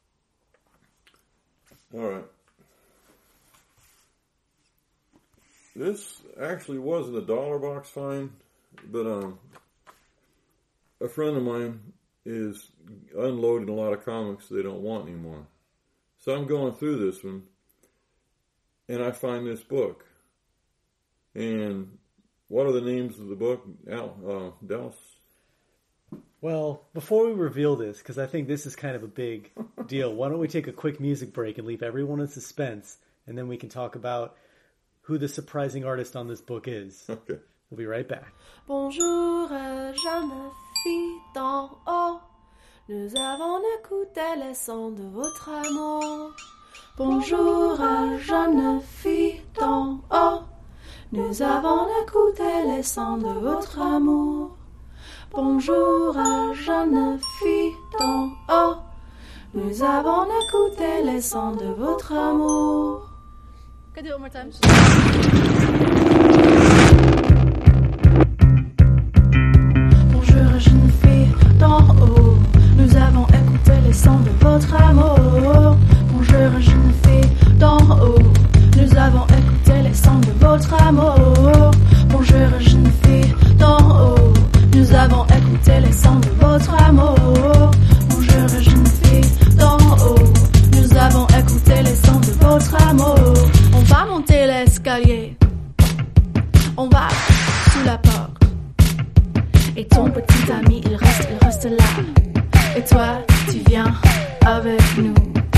All right. This actually wasn't a dollar box find, but um, a friend of mine is unloading a lot of comics they don't want anymore. So I'm going through this one, and I find this book. And what are the names of the book, Al, uh, Dallas? Well, before we reveal this, because I think this is kind of a big deal, why don't we take a quick music break and leave everyone in suspense, and then we can talk about who the surprising artist on this book is. Okay. We'll be right back. Bonjour, jeune fille d'en haut. Nous avons écouté les sons de votre amour. Bonjour, jeune fille d'en haut. Nous avons écouté les sons de votre amour. Bonjour, jeune fille d'en haut. Nous avons écouté les sons de votre amour. Can I do it one more time? Bonjour, jeune fille d'en haut. Nous avons écouté les sons de votre amour. Bonjour, jeune fille d'en haut. Nous avons écouté les sons de votre amour. Bonjour, jeune fille d'en haut. Nous avons écouté les sons de votre amour. Bonjour, jeune fille d'en haut. Nous avons écouté les sons de votre amour. On va monter l'escalier. On va sous la porte. Et ton petit ami, il reste, il reste là. Et toi, tu viens avec nous.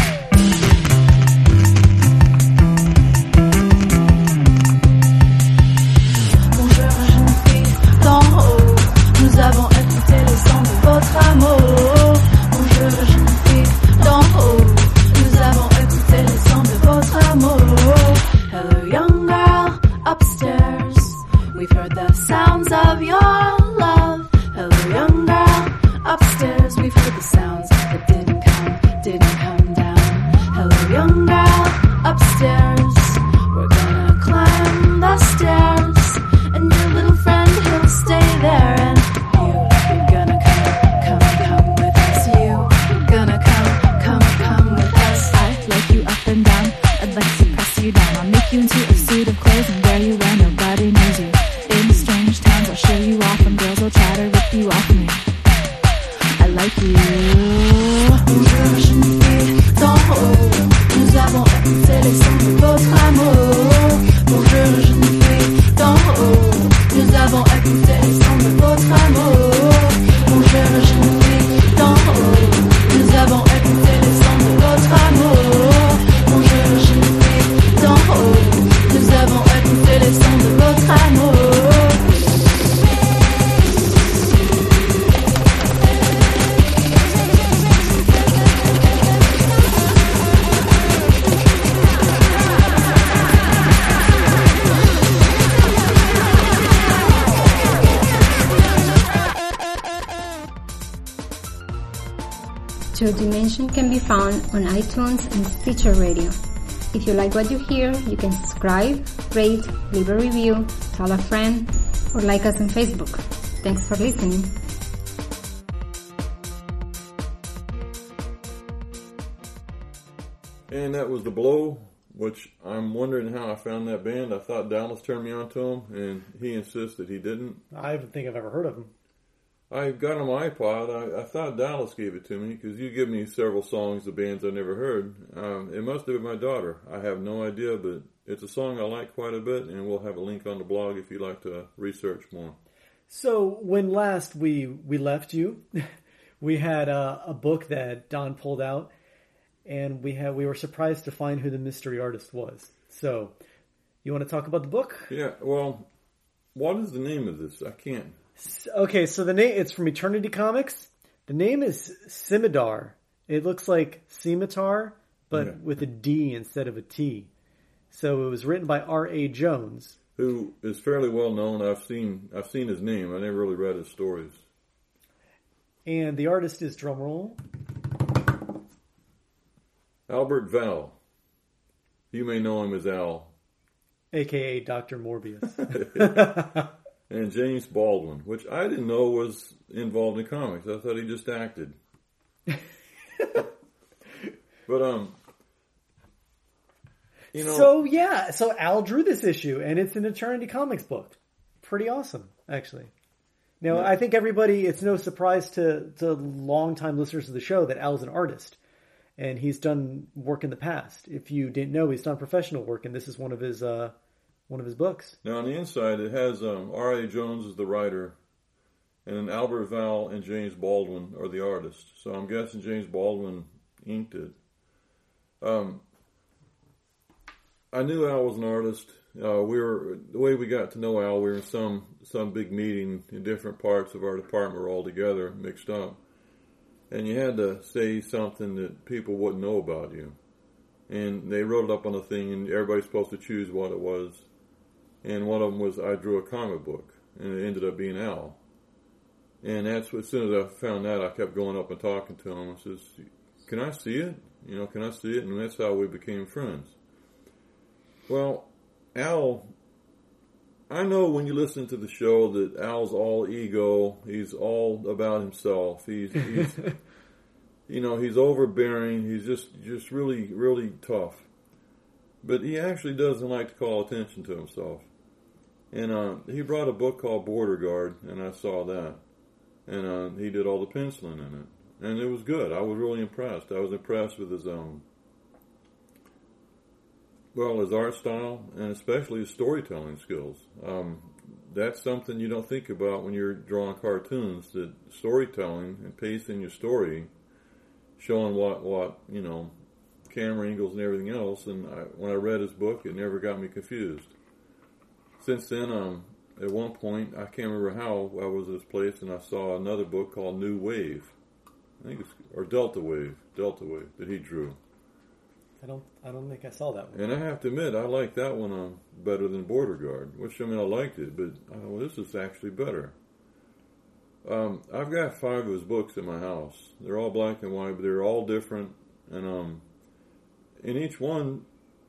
Bonjour, jeune fille d'en haut. Nous avons écouté les sons de votre amour. Bonjour, jeune fille d'en haut. Nous avons écouté les sons de votre amour. Hello, young girl, upstairs. We've heard the sounds of your love. Hello, young girl, upstairs. We've heard the sounds that didn't come, didn't come down. Hello, young girl, upstairs. We're gonna climb the stairs, and your little friend, he'll stay there. And you, you're gonna come, come, come with us. You, you're gonna come, come, come with us. I'd like you up and down. I'd like to press you down. I'll make you into a suit of clothes and wear you where nobody knows you. In strange towns, I'll show you off, and girls will try to rip you off me. I like you. Bonjour, jeune fille d'en haut. Nous avons écouté les sons de votre amour. Bonjour, jeune fille d'en haut. Nous avons écouté les sons de votre amour. Bonjour, jeune fille d'en haut. Nous avons écouté les sons de votre amour. Bonjour, jeune fille d'en haut. Nous avons écouté les sons de votre amour. Third Dimension can be found on iTunes and Stitcher Radio. If you like what you hear, you can subscribe, rate, leave a review, tell a friend, or like us on Facebook. Thanks for listening. And that was The Blow, which I'm wondering how I found that band. I thought Dallas turned me on to him, and he insists that he didn't. I don't think I've ever heard of him. I got on my iPod. I, I thought Dallas gave it to me because you give me several songs of bands I never heard. Um, it must have been my daughter. I have no idea, but it's a song I like quite a bit, and we'll have a link on the blog if you'd like to research more. So when last we, we left you, we had a, a book that Don pulled out, and we had we were surprised to find who the mystery artist was. So, you want to talk about the book? Yeah, well, what is the name of this? I can't... Okay, so the name, it's from Eternity Comics. The name is Scimitar. It looks like scimitar, but yeah, with a D instead of a T. So it was written by R A Jones, who is fairly well known. I've seen I've seen his name. I never really read his stories. And the artist is, drumroll, Albert Val. You may know him as Al. A K A Doctor Morbius. And James Baldwin, which I didn't know was involved in comics. I thought he just acted. But, um, you know. So, yeah. So, Al drew this issue, and it's an Eternity Comics book. Pretty awesome, actually. Now, Yeah. I think everybody, it's no surprise to, to longtime listeners of the show that Al's an artist. And he's done work in the past. If you didn't know, he's done professional work, and this is one of his uh, one of his books. Now on the inside, it has um, R A Jones as the writer, and then Albert Val and James Baldwin are the artists. So I'm guessing James Baldwin inked it. Um, I knew Al was an artist. Uh, we were the way we got to know Al. We were in some some big meeting, in different parts of our department were all together, mixed up, and you had to say something that people wouldn't know about you. And they wrote it up on a thing, and everybody's supposed to choose what it was. And one of them was I drew a comic book, and it ended up being Al. And that's what, as soon as I found that, I kept going up and talking to him. I says, "Can I see it? You know, can I see it?" And that's how we became friends. Well, Al, I know when you listen to the show that Al's all ego. He's all about himself. He's, he's you know, he's overbearing. He's just, just really, really tough. But he actually doesn't like to call attention to himself. And uh, he brought a book called Border Guard, and I saw that. And uh, he did all the penciling in it. And it was good. I was really impressed. I was impressed with his own, well, his art style, and especially his storytelling skills. Um, that's something you don't think about when you're drawing cartoons, that storytelling and pacing your story, showing what, what you know, camera angles and everything else. And I, when I read his book, it never got me confused. Since then, um, at one point, I can't remember how I was at this place, and I saw another book called New Wave. I think it's, or Delta Wave, Delta Wave, that he drew. I don't I don't think I saw that one. And I have to admit, I like that one um, better than Border Guard, which, I mean, I liked it, but I thought, well, this is actually better. Um, I've got five of his books in my house. They're all black and white, but they're all different, and um, in each one,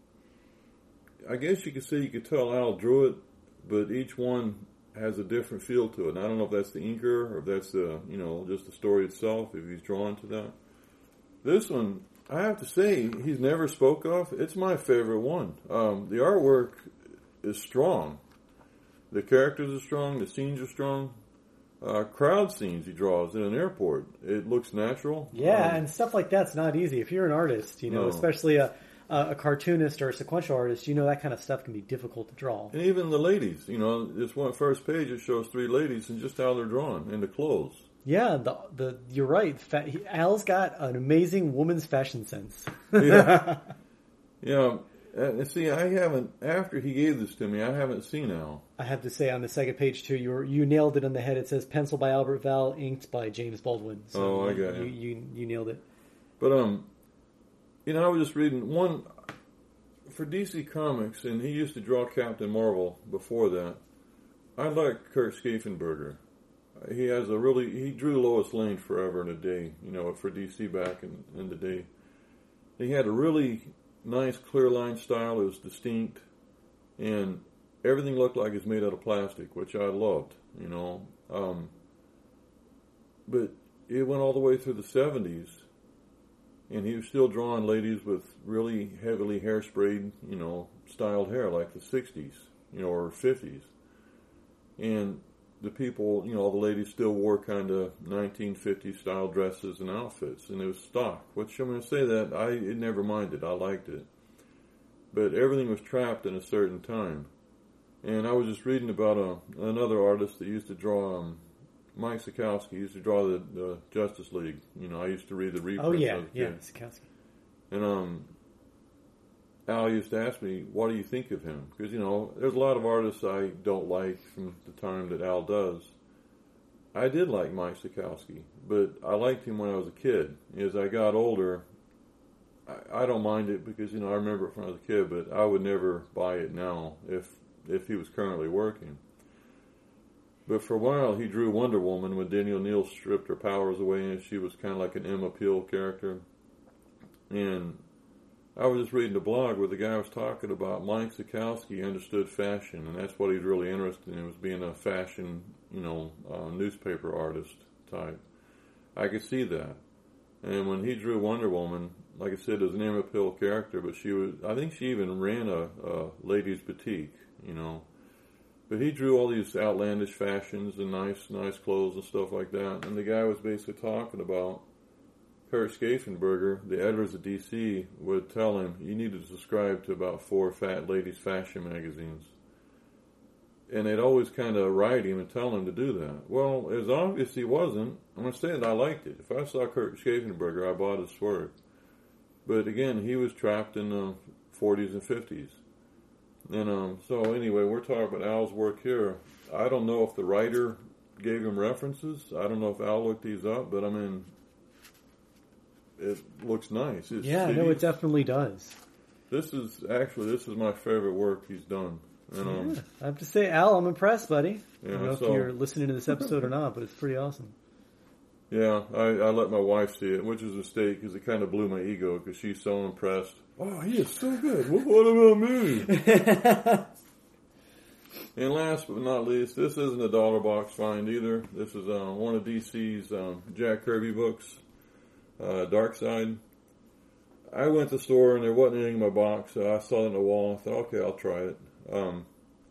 I guess you could say you could tell Al drew it, but each one has a different feel to it. And I don't know if that's the inker or if that's the, you know, just the story itself, if he's drawn to that. This one, I have to say, he's never spoke of. It's my favorite one. Um, the artwork is strong. The characters are strong. The scenes are strong. Uh, crowd scenes he draws in an airport. It looks natural. Yeah, Um, and stuff like that's not easy. If you're an artist, you know, No. especially a, a cartoonist or a sequential artist, you know that kind of stuff can be difficult to draw. And even the ladies, you know, this one first page, it shows three ladies and just how they're drawn in the clothes. Yeah, the the you're right. Fa- he, Al's got an amazing woman's fashion sense. Yeah. Yeah. And see, I haven't, after he gave this to me, I haven't seen Al. I have to say, on the second page too, you were, you nailed it on the head. It says pencil by Albert Val, inked by James Baldwin. So Oh, I you, got you, it. you. You nailed it. But, um, you know, I was just reading one, for D C Comics, and he used to draw Captain Marvel before that. I like Kurt Schaffenberger. He has a really, he drew Lois Lane forever and a day, you know, for D C back in, in the day. He had a really nice clear line style. It was distinct, and everything looked like it's made out of plastic, which I loved, you know. Um, but it went all the way through the seventies, and he was still drawing ladies with really heavily hairsprayed, you know, styled hair like the sixties, you know, or fifties. And the people, you know, all the ladies still wore kind of nineteen fifties style dresses and outfits, and it was stock. Which, I'm going to say that, I it never minded. I liked it. But everything was trapped in a certain time. And I was just reading about a, another artist that used to draw, um, Mike Sikowski. He used to draw the, the Justice League. You know, I used to read the reprints. Oh yeah, as a yeah, kid. Sikowski. And um, Al used to ask me, what do you think of him? Because, you know, there's a lot of artists I don't like from the time that Al does. I did like Mike Sikowski, but I liked him when I was a kid. As I got older, I, I don't mind it because, you know, I remember it when I was a kid, but I would never buy it now if if he was currently working. But for a while, he drew Wonder Woman when Denny O'Neil stripped her powers away, and she was kind of like an Emma Peel character. And I was just reading a blog where the guy was talking about Mike Sikowski understood fashion, and that's what he's really interested in, was being a fashion, you know, uh, newspaper artist type. I could see that. And when he drew Wonder Woman, like I said, it was an Emma Peel character, but she was, I think she even ran a, a ladies' boutique, you know. But he drew all these outlandish fashions and nice, nice clothes and stuff like that. And the guy was basically talking about Kurt Schaffenberger, the editors of D C, would tell him, you need to subscribe to about four fat ladies' fashion magazines. And they'd always kind of write him and tell him to do that. Well, as obvious he wasn't. I'm going to say that I liked it. If I saw Kurt Schaffenberger, I bought his work. But again, he was trapped in the forties and fifties. And um, so anyway, we're talking about Al's work here. I don't know if the writer gave him references. I don't know if Al looked these up, but I mean, it looks nice. It's yeah, cities. no, it definitely does. This is actually this is my favorite work he's done. And, um, yeah, I have to say, Al, I'm impressed, buddy. Yeah, I don't know so, if you're listening to this episode or not, but it's pretty awesome. Yeah, I, I let my wife see it, which is a mistake because it kind of blew my ego because she's so impressed. Oh, he is so good. What, what about me? And last but not least, this isn't a dollar box find either. This is uh, one of D C's um, Jack Kirby books, uh, Dark Side. I went to the store and there wasn't anything in my box, so I saw it on the wall. I thought, okay, I'll try it. Um,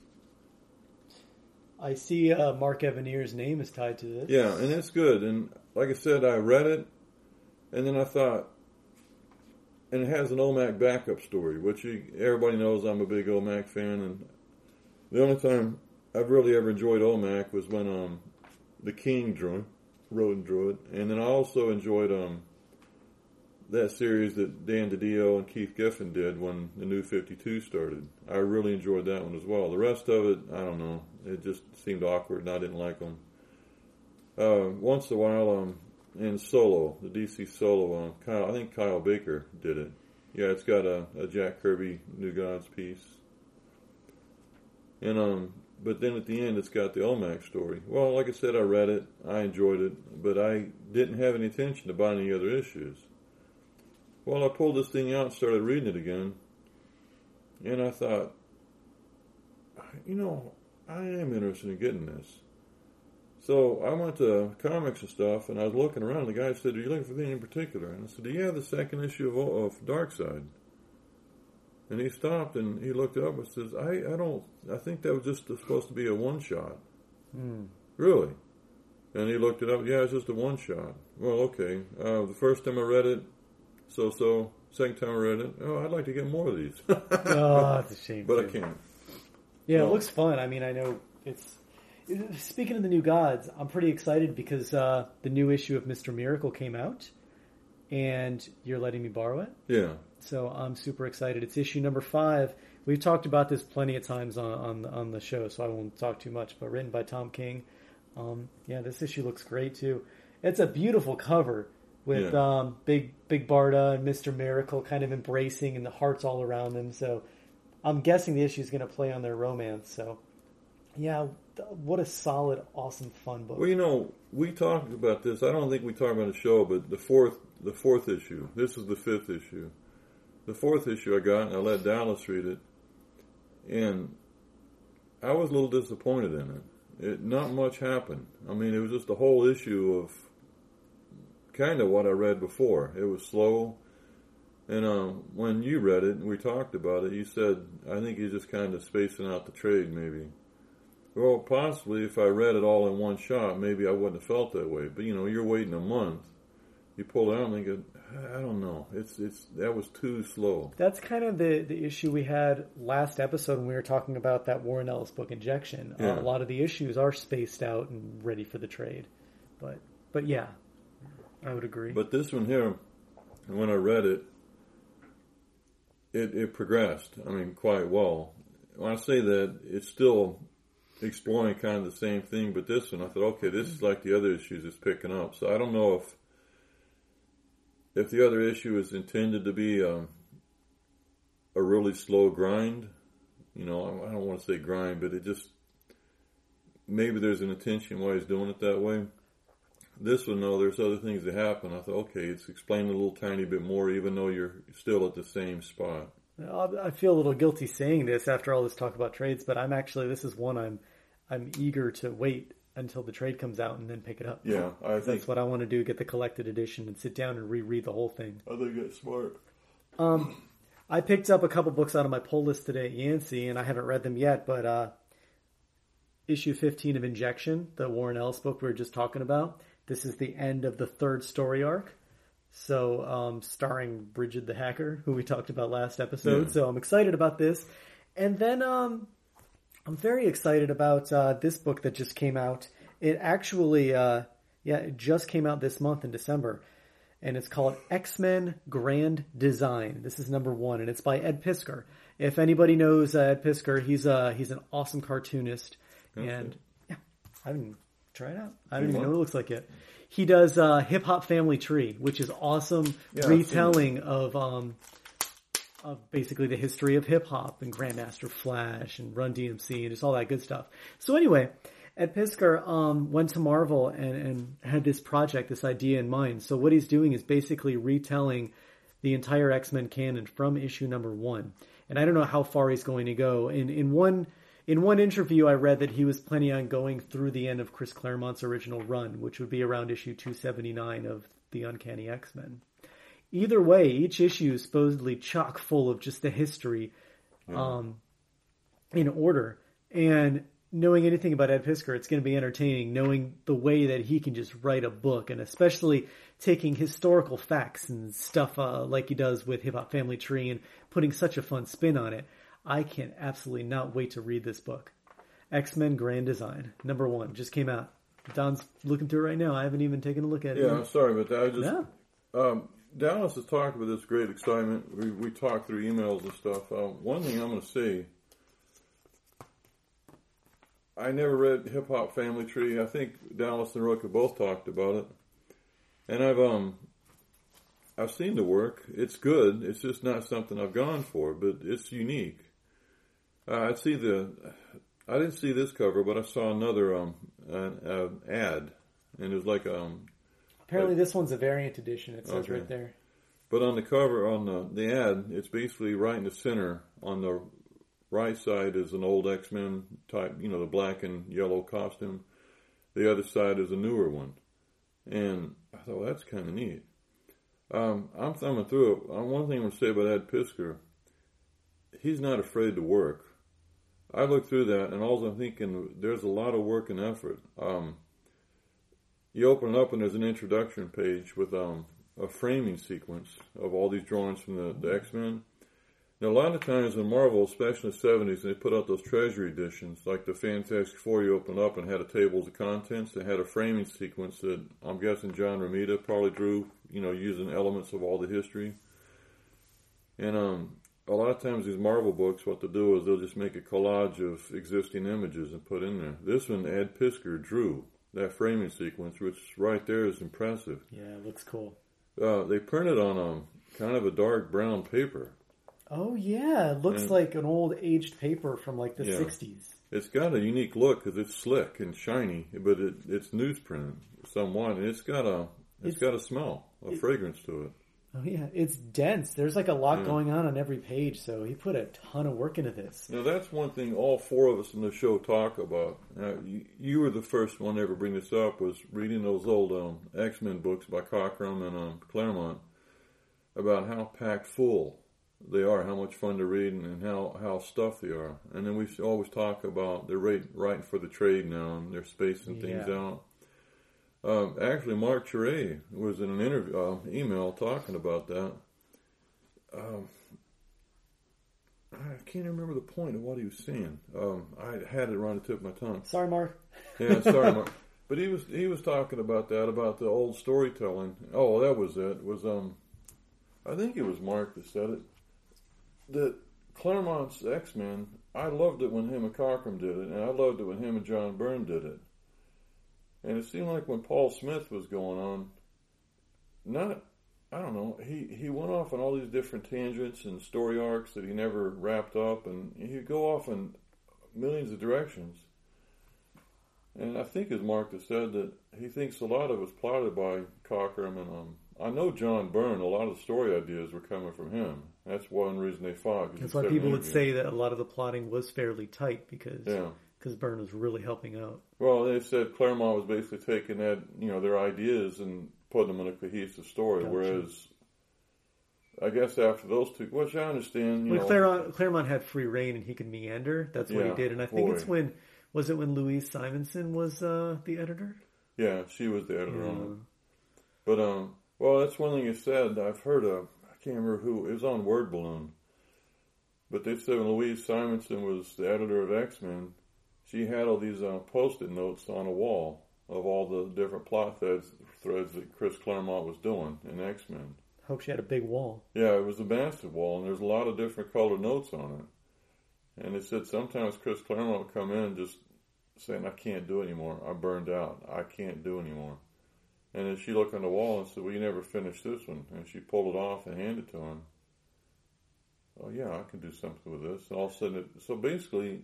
I see uh, Mark Evanier's name is tied to this. Yeah, and it's good. And like I said, I read it, and then I thought, and it has an O M A C backup story, which you, everybody knows I'm a big O M A C fan, and the only time I've really ever enjoyed O M A C was when um, the King drew, wrote and drew it, and then I also enjoyed um, that series that Dan DiDio and Keith Giffen did when the New fifty-two started. I really enjoyed that one as well. The rest of it, I don't know. It just seemed awkward, and I didn't like them. Uh, once in a while, um, in Solo, the D C Solo, um, Kyle, I think Kyle Baker did it. Yeah, it's got a, a Jack Kirby New Gods piece. And um, but then at the end, it's got the O M A C story. Well, like I said, I read it, I enjoyed it, but I didn't have any intention to buy any other issues. Well, I pulled this thing out and started reading it again, and I thought, you know, I am interested in getting this. So I went to comics and stuff, and I was looking around. The guy said, are you looking for anything in particular? And I said, yeah, the second issue of, of Dark Side. And he stopped, and he looked up and says, I, I don't, I think that was just supposed to be a one-shot. Mm. Really? And he looked it up, yeah, it's just a one-shot. Well, okay. Uh, the first time I read it, so-so. Second time I read it, oh, I'd like to get more of these. Oh, that's a shame. But too. I can't. Yeah, No. it looks fun. I mean, I know it's... Speaking of the New Gods, I'm pretty excited because uh, the new issue of Mister Miracle came out, and you're letting me borrow it. Yeah. So I'm super excited. It's issue number five. We've talked about this plenty of times on on, on the show, so I won't talk too much. But written by Tom King. Um, yeah, this issue looks great too. It's a beautiful cover with Yeah. um, big Big Barda and Mister Miracle kind of embracing, and the hearts all around them. So I'm guessing the issue is going to play on their romance. So yeah, what a solid, awesome, fun book. Well, you know, we talked about this. I don't think we talked about the show, but the fourth, the fourth issue. This is the fifth issue. The fourth issue I got, and I let Dallas read it, and I was a little disappointed in it. It not much happened. I mean, it was just a whole issue of kind of what I read before. It was slow, and um, when you read it and we talked about it, you said, I think you're just kind of spacing out the trade, maybe. Well, possibly if I read it all in one shot, maybe I wouldn't have felt that way. But, you know, you're waiting a month. You pull it out and think, I don't know. It's it's that was too slow. That's kind of the, the issue we had last episode when we were talking about that Warren Ellis book, Injection. Yeah. Uh, a lot of the issues are spaced out and ready for the trade. But, but yeah, I would agree. But this one here, when I read it, it, it progressed, I mean, quite well. When I say that, it's still exploring kind of the same thing, but this one, I thought, okay, this is like the other issues it's picking up. So I don't know if if the other issue is intended to be um, a really slow grind. You know, I don't want to say grind, but it just, maybe there's an intention why he's doing it that way. This one, though, there's other things that happen. I thought, okay, it's explained a little tiny bit more, even though you're still at the same spot. I feel a little guilty saying this after all this talk about trades, but I'm actually, this is one I'm I'm eager to wait until the trade comes out and then pick it up. Yeah, I think That's what I want to do, get the collected edition and sit down and reread the whole thing. I think that's smart. Um, I picked up a couple books out of my pull list today at Yancey, and I haven't read them yet, but uh, issue fifteen of Injection, the Warren Ellis book we were just talking about. This is the end of the third story arc. So, um, starring Bridget the Hacker, who we talked about last episode. Yeah. So I'm excited about this. And then um, I'm very excited about uh, this book that just came out. It actually, uh, yeah, it just came out this month in December. And it's called X-Men Grand Design. This is number one, and it's by Ed Piskor. If anybody knows uh, Ed Piskor, he's uh, he's an awesome cartoonist. That's and it. yeah, I haven't tried it out. I don't you even want? know what it looks like yet. He does uh, Hip Hop Family Tree, which is awesome yeah, retelling of um, of basically the history of hip hop and Grandmaster Flash and Run D M C and just all that good stuff. So anyway, Ed Piskor um, went to Marvel and, and had this project, this idea in mind. So what he's doing is basically retelling the entire X-Men canon from issue number one. And I don't know how far he's going to go. In in one in one interview, I read that he was planning on going through the end of Chris Claremont's original run, which would be around issue two seventy-nine of the Uncanny X-Men. Either way, each issue is supposedly chock full of just the history um, in order. And knowing anything about Ed Piskor, it's going to be entertaining, knowing the way that he can just write a book, and especially taking historical facts and stuff uh, like he does with Hip Hop Family Tree and putting such a fun spin on it. I can absolutely not wait to read this book. X-Men Grand Design, number one, just came out. Don's looking through it right now. I haven't even taken a look at it. Yeah, I'm sorry about that. I just, no. um, Dallas has talked about this great excitement. We, we talked through emails and stuff. Uh, one thing I'm going to say, I never read Hip Hop Family Tree. I think Dallas and Rook have both talked about it. And I've um I've seen the work. It's good. It's just not something I've gone for, but it's unique. Uh, I see the I didn't see this cover, but I saw another um an, uh, ad, and it was like um apparently like, this one's a variant edition. It says okay. right there. But on the cover on the the ad, it's basically right in the center on the right side is an old X-Men type, you know, the black and yellow costume. The other side is a newer one. And I thought, well, that's kind of neat. Um, I'm thumbing through it. Uh, one thing I'm going to say about Ed Piskor, he's not afraid to work. I looked through that, and all I'm thinking, there's a lot of work and effort. Um, you open it up, and there's an introduction page with um, a framing sequence of all these drawings from the, the X-Men. Now, a lot of times in Marvel, especially in the seventies, they put out those treasury editions, like the Fantastic Four you opened up and had a tables of contents. They had a framing sequence that I'm guessing John Romita probably drew, you know, using elements of all the history. And um, a lot of times these Marvel books, what they'll do is they'll just make a collage of existing images and put in there. This one, Ed Piskor drew that framing sequence, which right there is impressive. Yeah, it looks cool. Uh, they printed on um, kind of a dark brown paper. Oh, yeah. It looks and, like an old aged paper from like the yeah. sixties. It's got a unique look because it's slick and shiny, but it, it's newsprint somewhat, and it's got a it's, it's got a smell, a it, fragrance to it. Oh, yeah. It's dense. There's like a lot yeah. going on on every page, so he put a ton of work into this. Now, that's one thing all four of us in the show talk about. Now, you, you were the first one to ever bring this up, was reading those old um, X-Men books by Cockrum and um, Claremont about how packed full they are, how much fun to read, and how, how stuffed they are. And then we always talk about they're writing for the trade now, and they're spacing things yeah. out. Um, actually, Mark Cheré was in an interview, uh, email talking about that. Um, I can't remember the point of what he was saying. Um, I had it right on the tip of my tongue. Sorry, Mark. Yeah, sorry, Mark. But he was he was talking about that, about the old storytelling. Oh, that was it. Was um, I think it was Mark that said it. That Claremont's X-Men, I loved it when him and Cockrum did it, and I loved it when him and John Byrne did it. And it seemed like when Paul Smith was going on, not, I don't know, he, he went off on all these different tangents and story arcs that he never wrapped up, and he'd go off in millions of directions. And I think it's Mark that said that he thinks a lot of it was plotted by Cockrum, and um, I know John Byrne, a lot of the story ideas were coming from him. That's one reason they fought. That's why people would say that a lot of the plotting was fairly tight, because yeah. because Byrne was really helping out. Well, they said Claremont was basically taking that, you know, their ideas and putting them in a cohesive story, gotcha. Whereas I guess after those two, which I understand, you well, know. Claremont, Claremont had free reign and he could meander. That's what yeah, he did. And I think boy. it's when, Was it when Louise Simonson was uh, the editor? Yeah, she was the editor mm. on it. But, um, well, that's one thing you said. I've heard of, I can't remember who, it was on Word Balloon. But they said when Louise Simonson was the editor of X-Men, she had all these uh, post-it notes on a wall of all the different plot threads, threads that Chris Claremont was doing in X-Men. Hope she had a big wall. Yeah, it was a massive wall, and there's a lot of different colored notes on it. And it said sometimes Chris Claremont would come in just saying, I can't do it anymore. I'm burned out. I can't do anymore. And then she looked on the wall and said, well, you never finished this one. And she pulled it off and handed it to him. Oh, yeah, I can do something with this. And all of a sudden, it, so basically,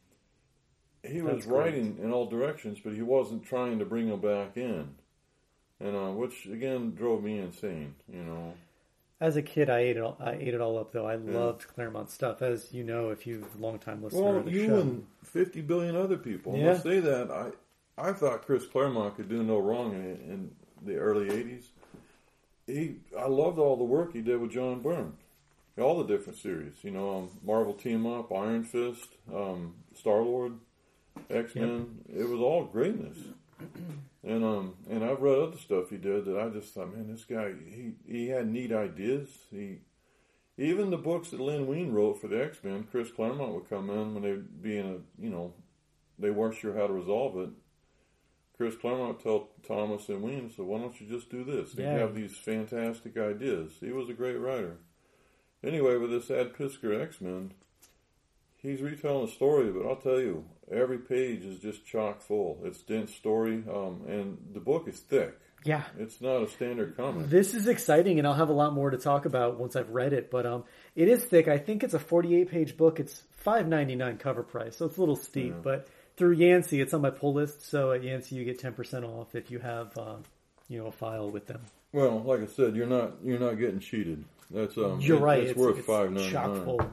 he was That's writing great. in all directions, but he wasn't trying to bring them back in. And uh, which, again, drove me insane, you know. As a kid, I ate it all, I ate it all up, though. I yeah. loved Claremont stuff, as you know, if you're a long-time listener well, of the you show. and fifty billion other people. Yeah. I say that, I I thought Chris Claremont could do no wrong in, in the early eighties. He, I loved all the work he did with John Byrne. All the different series, you know, um, Marvel Team Up, Iron Fist, um, Star-Lord, X-Men. Yep. It was all greatness. And um, and I've read other stuff he did that I just thought, man, this guy, he, he had neat ideas. He Even the books that Len Wein wrote for the X-Men, Chris Claremont would come in when they'd be in a, you know, they weren't sure how to resolve it. Chris Claremont told Thomas and Wein, so why don't you just do this? And yeah. have these fantastic ideas. He was a great writer. Anyway, with this Ad Pisker X-Men, he's retelling a story, but I'll tell you, every page is just chock full. It's dense story, um, and the book is thick. Yeah. It's not a standard comic. This is exciting, and I'll have a lot more to talk about once I've read it, but um, it is thick. I think it's a forty-eight page book. It's five ninety-nine cover price, so it's a little steep, yeah. but through Yancey, it's on my pull list, so at Yancey you get ten percent off if you have, uh, you know, a file with them. Well, like I said, you're not you're not getting cheated. That's um, You're it, right. It's, it's worth it's five ninety-nine. chock full.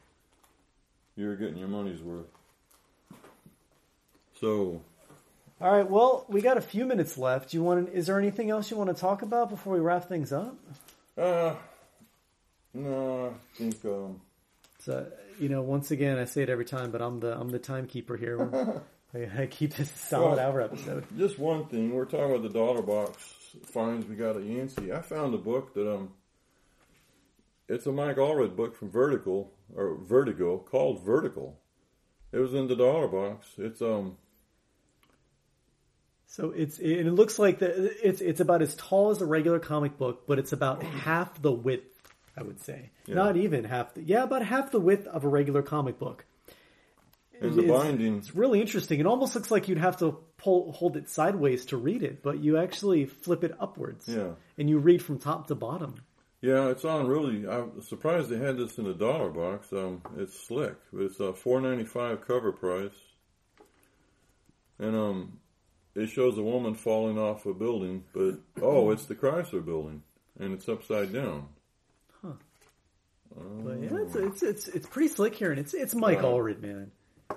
You're getting your money's worth. So, all right. Well, we got a few minutes left. Do you want? Is there anything else you want to talk about before we wrap things up? Uh, no. I think. Um, so you know, once again, I say it every time, but I'm the I'm the timekeeper here. I, I keep this a solid well, hour episode. Just one thing. We're talking about the dollar box finds we got at Yancey. I found a book that um. It's a Mike Allred book from Vertical or Vertigo called Vertical. It was in the dollar box. It's um. So it's it, it looks like the it's it's about as tall as a regular comic book, but it's about half the width. I would say yeah. Not even half. The, yeah, about half the width of a regular comic book. And the it's, binding. It's really interesting. It almost looks like you'd have to pull hold it sideways to read it, but you actually flip it upwards. Yeah. And you read from top to bottom. Yeah, it's on really. I'm surprised they had this in a dollar box. Um, it's slick. It's a four ninety-five cover price, and um, it shows a woman falling off a building. But oh, it's the Chrysler Building, and it's upside down. Huh. Oh. But yeah, it's, it's it's it's pretty slick here, and it's it's Mike uh, Allred, man.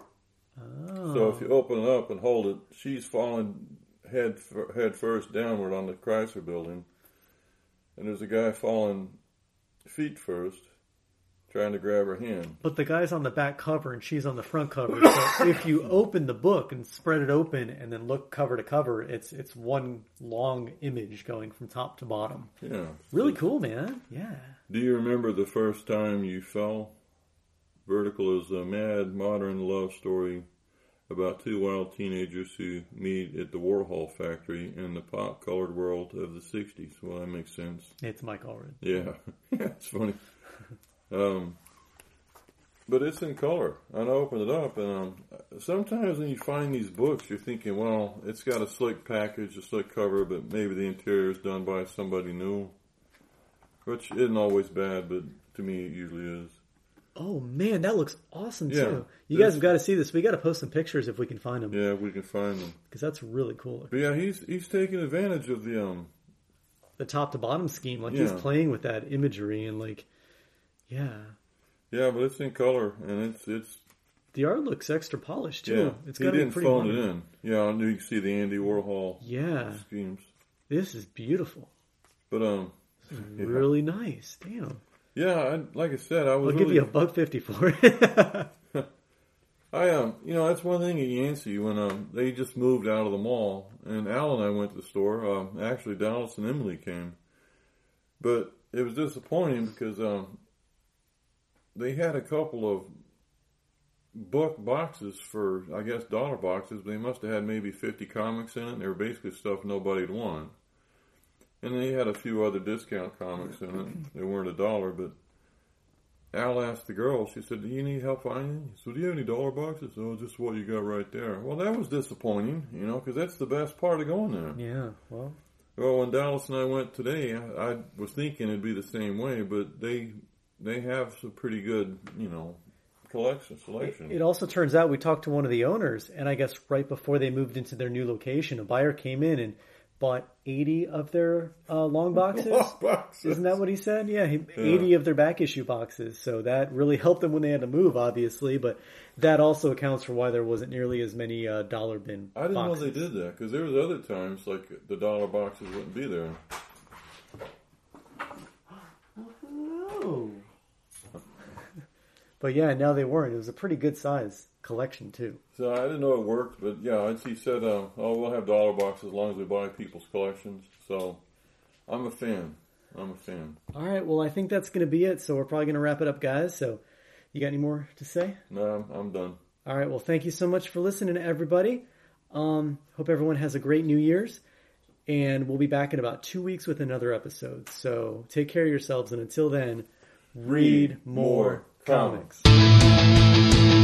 Oh. So if you open it up and hold it, she's falling head head first downward on the Chrysler Building. And there's a guy falling feet first, trying to grab her hand. But the guy's on the back cover and she's on the front cover. So if you open the book and spread it open and then look cover to cover, it's it's one long image going from top to bottom. Yeah. Really cool, man. Yeah. Do you remember the first time you fell? Vertical is a mad modern love story about two wild teenagers who meet at the Warhol factory in the pop-colored world of the sixties. Well, that makes sense. It's Mike Allred. Yeah. Yeah, it's funny. um, but it's in color. And I opened it up, and um, sometimes when you find these books, you're thinking, well, it's got a slick package, a slick cover, but maybe the interior is done by somebody new. Which isn't always bad, but to me it usually is. Oh man, that looks awesome yeah, too. You guys have got to see this. We got to post some pictures if we can find them. Yeah, we can find them because that's really cool. But yeah, he's he's taking advantage of the um the top to bottom scheme. Like yeah. he's playing with that imagery and like, yeah, yeah. But it's in color and it's it's the art looks extra polished too. Yeah, it's he got to be didn't pretty phone modern. it in. Yeah, I knew you could see the Andy Warhol. Yeah, schemes. This is beautiful. But um, this is yeah. really nice. Damn. Yeah, I, like I said, I was. I'll really, give you a buck fifty for it. I um, you know, that's one thing at Yancey when um they just moved out of the mall, and Al and I went to the store. Um, actually, Dallas and Emily came, but it was disappointing because um they had a couple of book boxes for, I guess, dollar boxes. But they must have had maybe fifty comics in it. And they were basically stuff nobody'd want, and they had a few other discount comics in it. They weren't a dollar, but. Al asked the girl, she said, do you need help finding? So do you have any dollar boxes? Oh, just what you got right there. Well, that was disappointing, you know, because that's the best part of going there. Yeah, well. Well, when Dallas and I went today, I, I was thinking it'd be the same way, but they they have some pretty good, you know, collection, selection. It, it also turns out we talked to one of the owners, and I guess right before they moved into their new location, a buyer came in and bought eighty of their uh, long boxes. Long boxes. Isn't that what he said? Yeah, he, yeah, eighty of their back issue boxes. So that really helped them when they had to move, obviously. But that also accounts for why there wasn't nearly as many uh, dollar bin I didn't boxes. know they did that, because there was other times, like, the dollar boxes wouldn't be there. Oh. But yeah, now they weren't. It was a pretty good size collection, too. So I didn't know it worked, but yeah, he said, uh, oh, we'll have dollar boxes as long as we buy people's collections. So I'm a fan. I'm a fan. All right, well, I think that's going to be it. So we're probably going to wrap it up, guys. So you got any more to say? No, I'm, I'm done. All right, well, thank you so much for listening, everybody. Um, hope everyone has a great New Year's. And we'll be back in about two weeks with another episode. So take care of yourselves. And until then, read, read more, more comics. comics.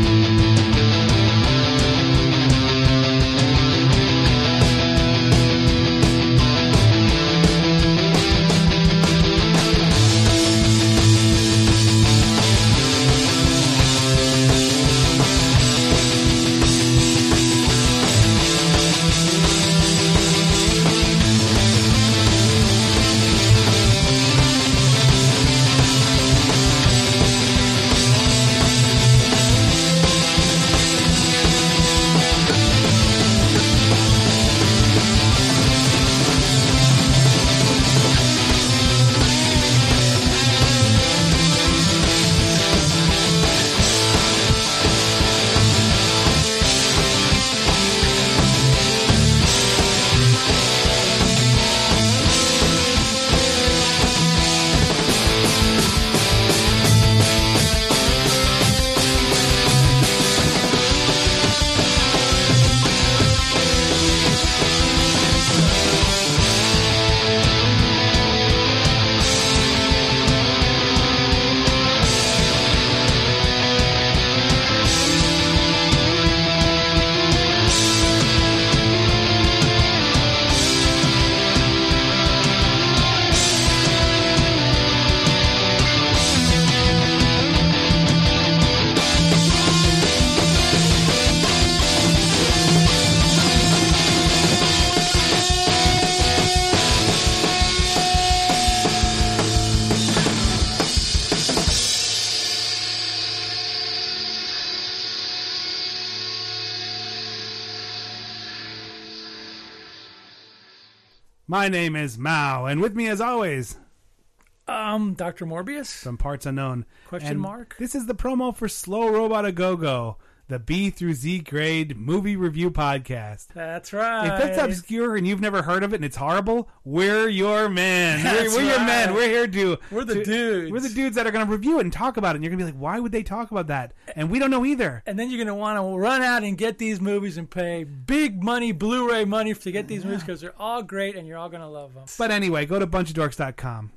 My name is Mao, and with me, as always, um, Doctor Morbius from Parts Unknown. Question and mark. This is the promo for Slow Robot A Go-Go, the B through Z grade movie review podcast. That's right. If it's obscure and you've never heard of it and it's horrible, we're your men. That's we're we're right. your men. We're here to. We're the to, dudes. We're the dudes that are going to review it and talk about it. And you're going to be like, why would they talk about that? And we don't know either. And then you're going to want to run out and get these movies and pay big money, Blu-ray money to get these yeah. movies because they're all great and you're all going to love them. But anyway, go to bunch of dorks dot com.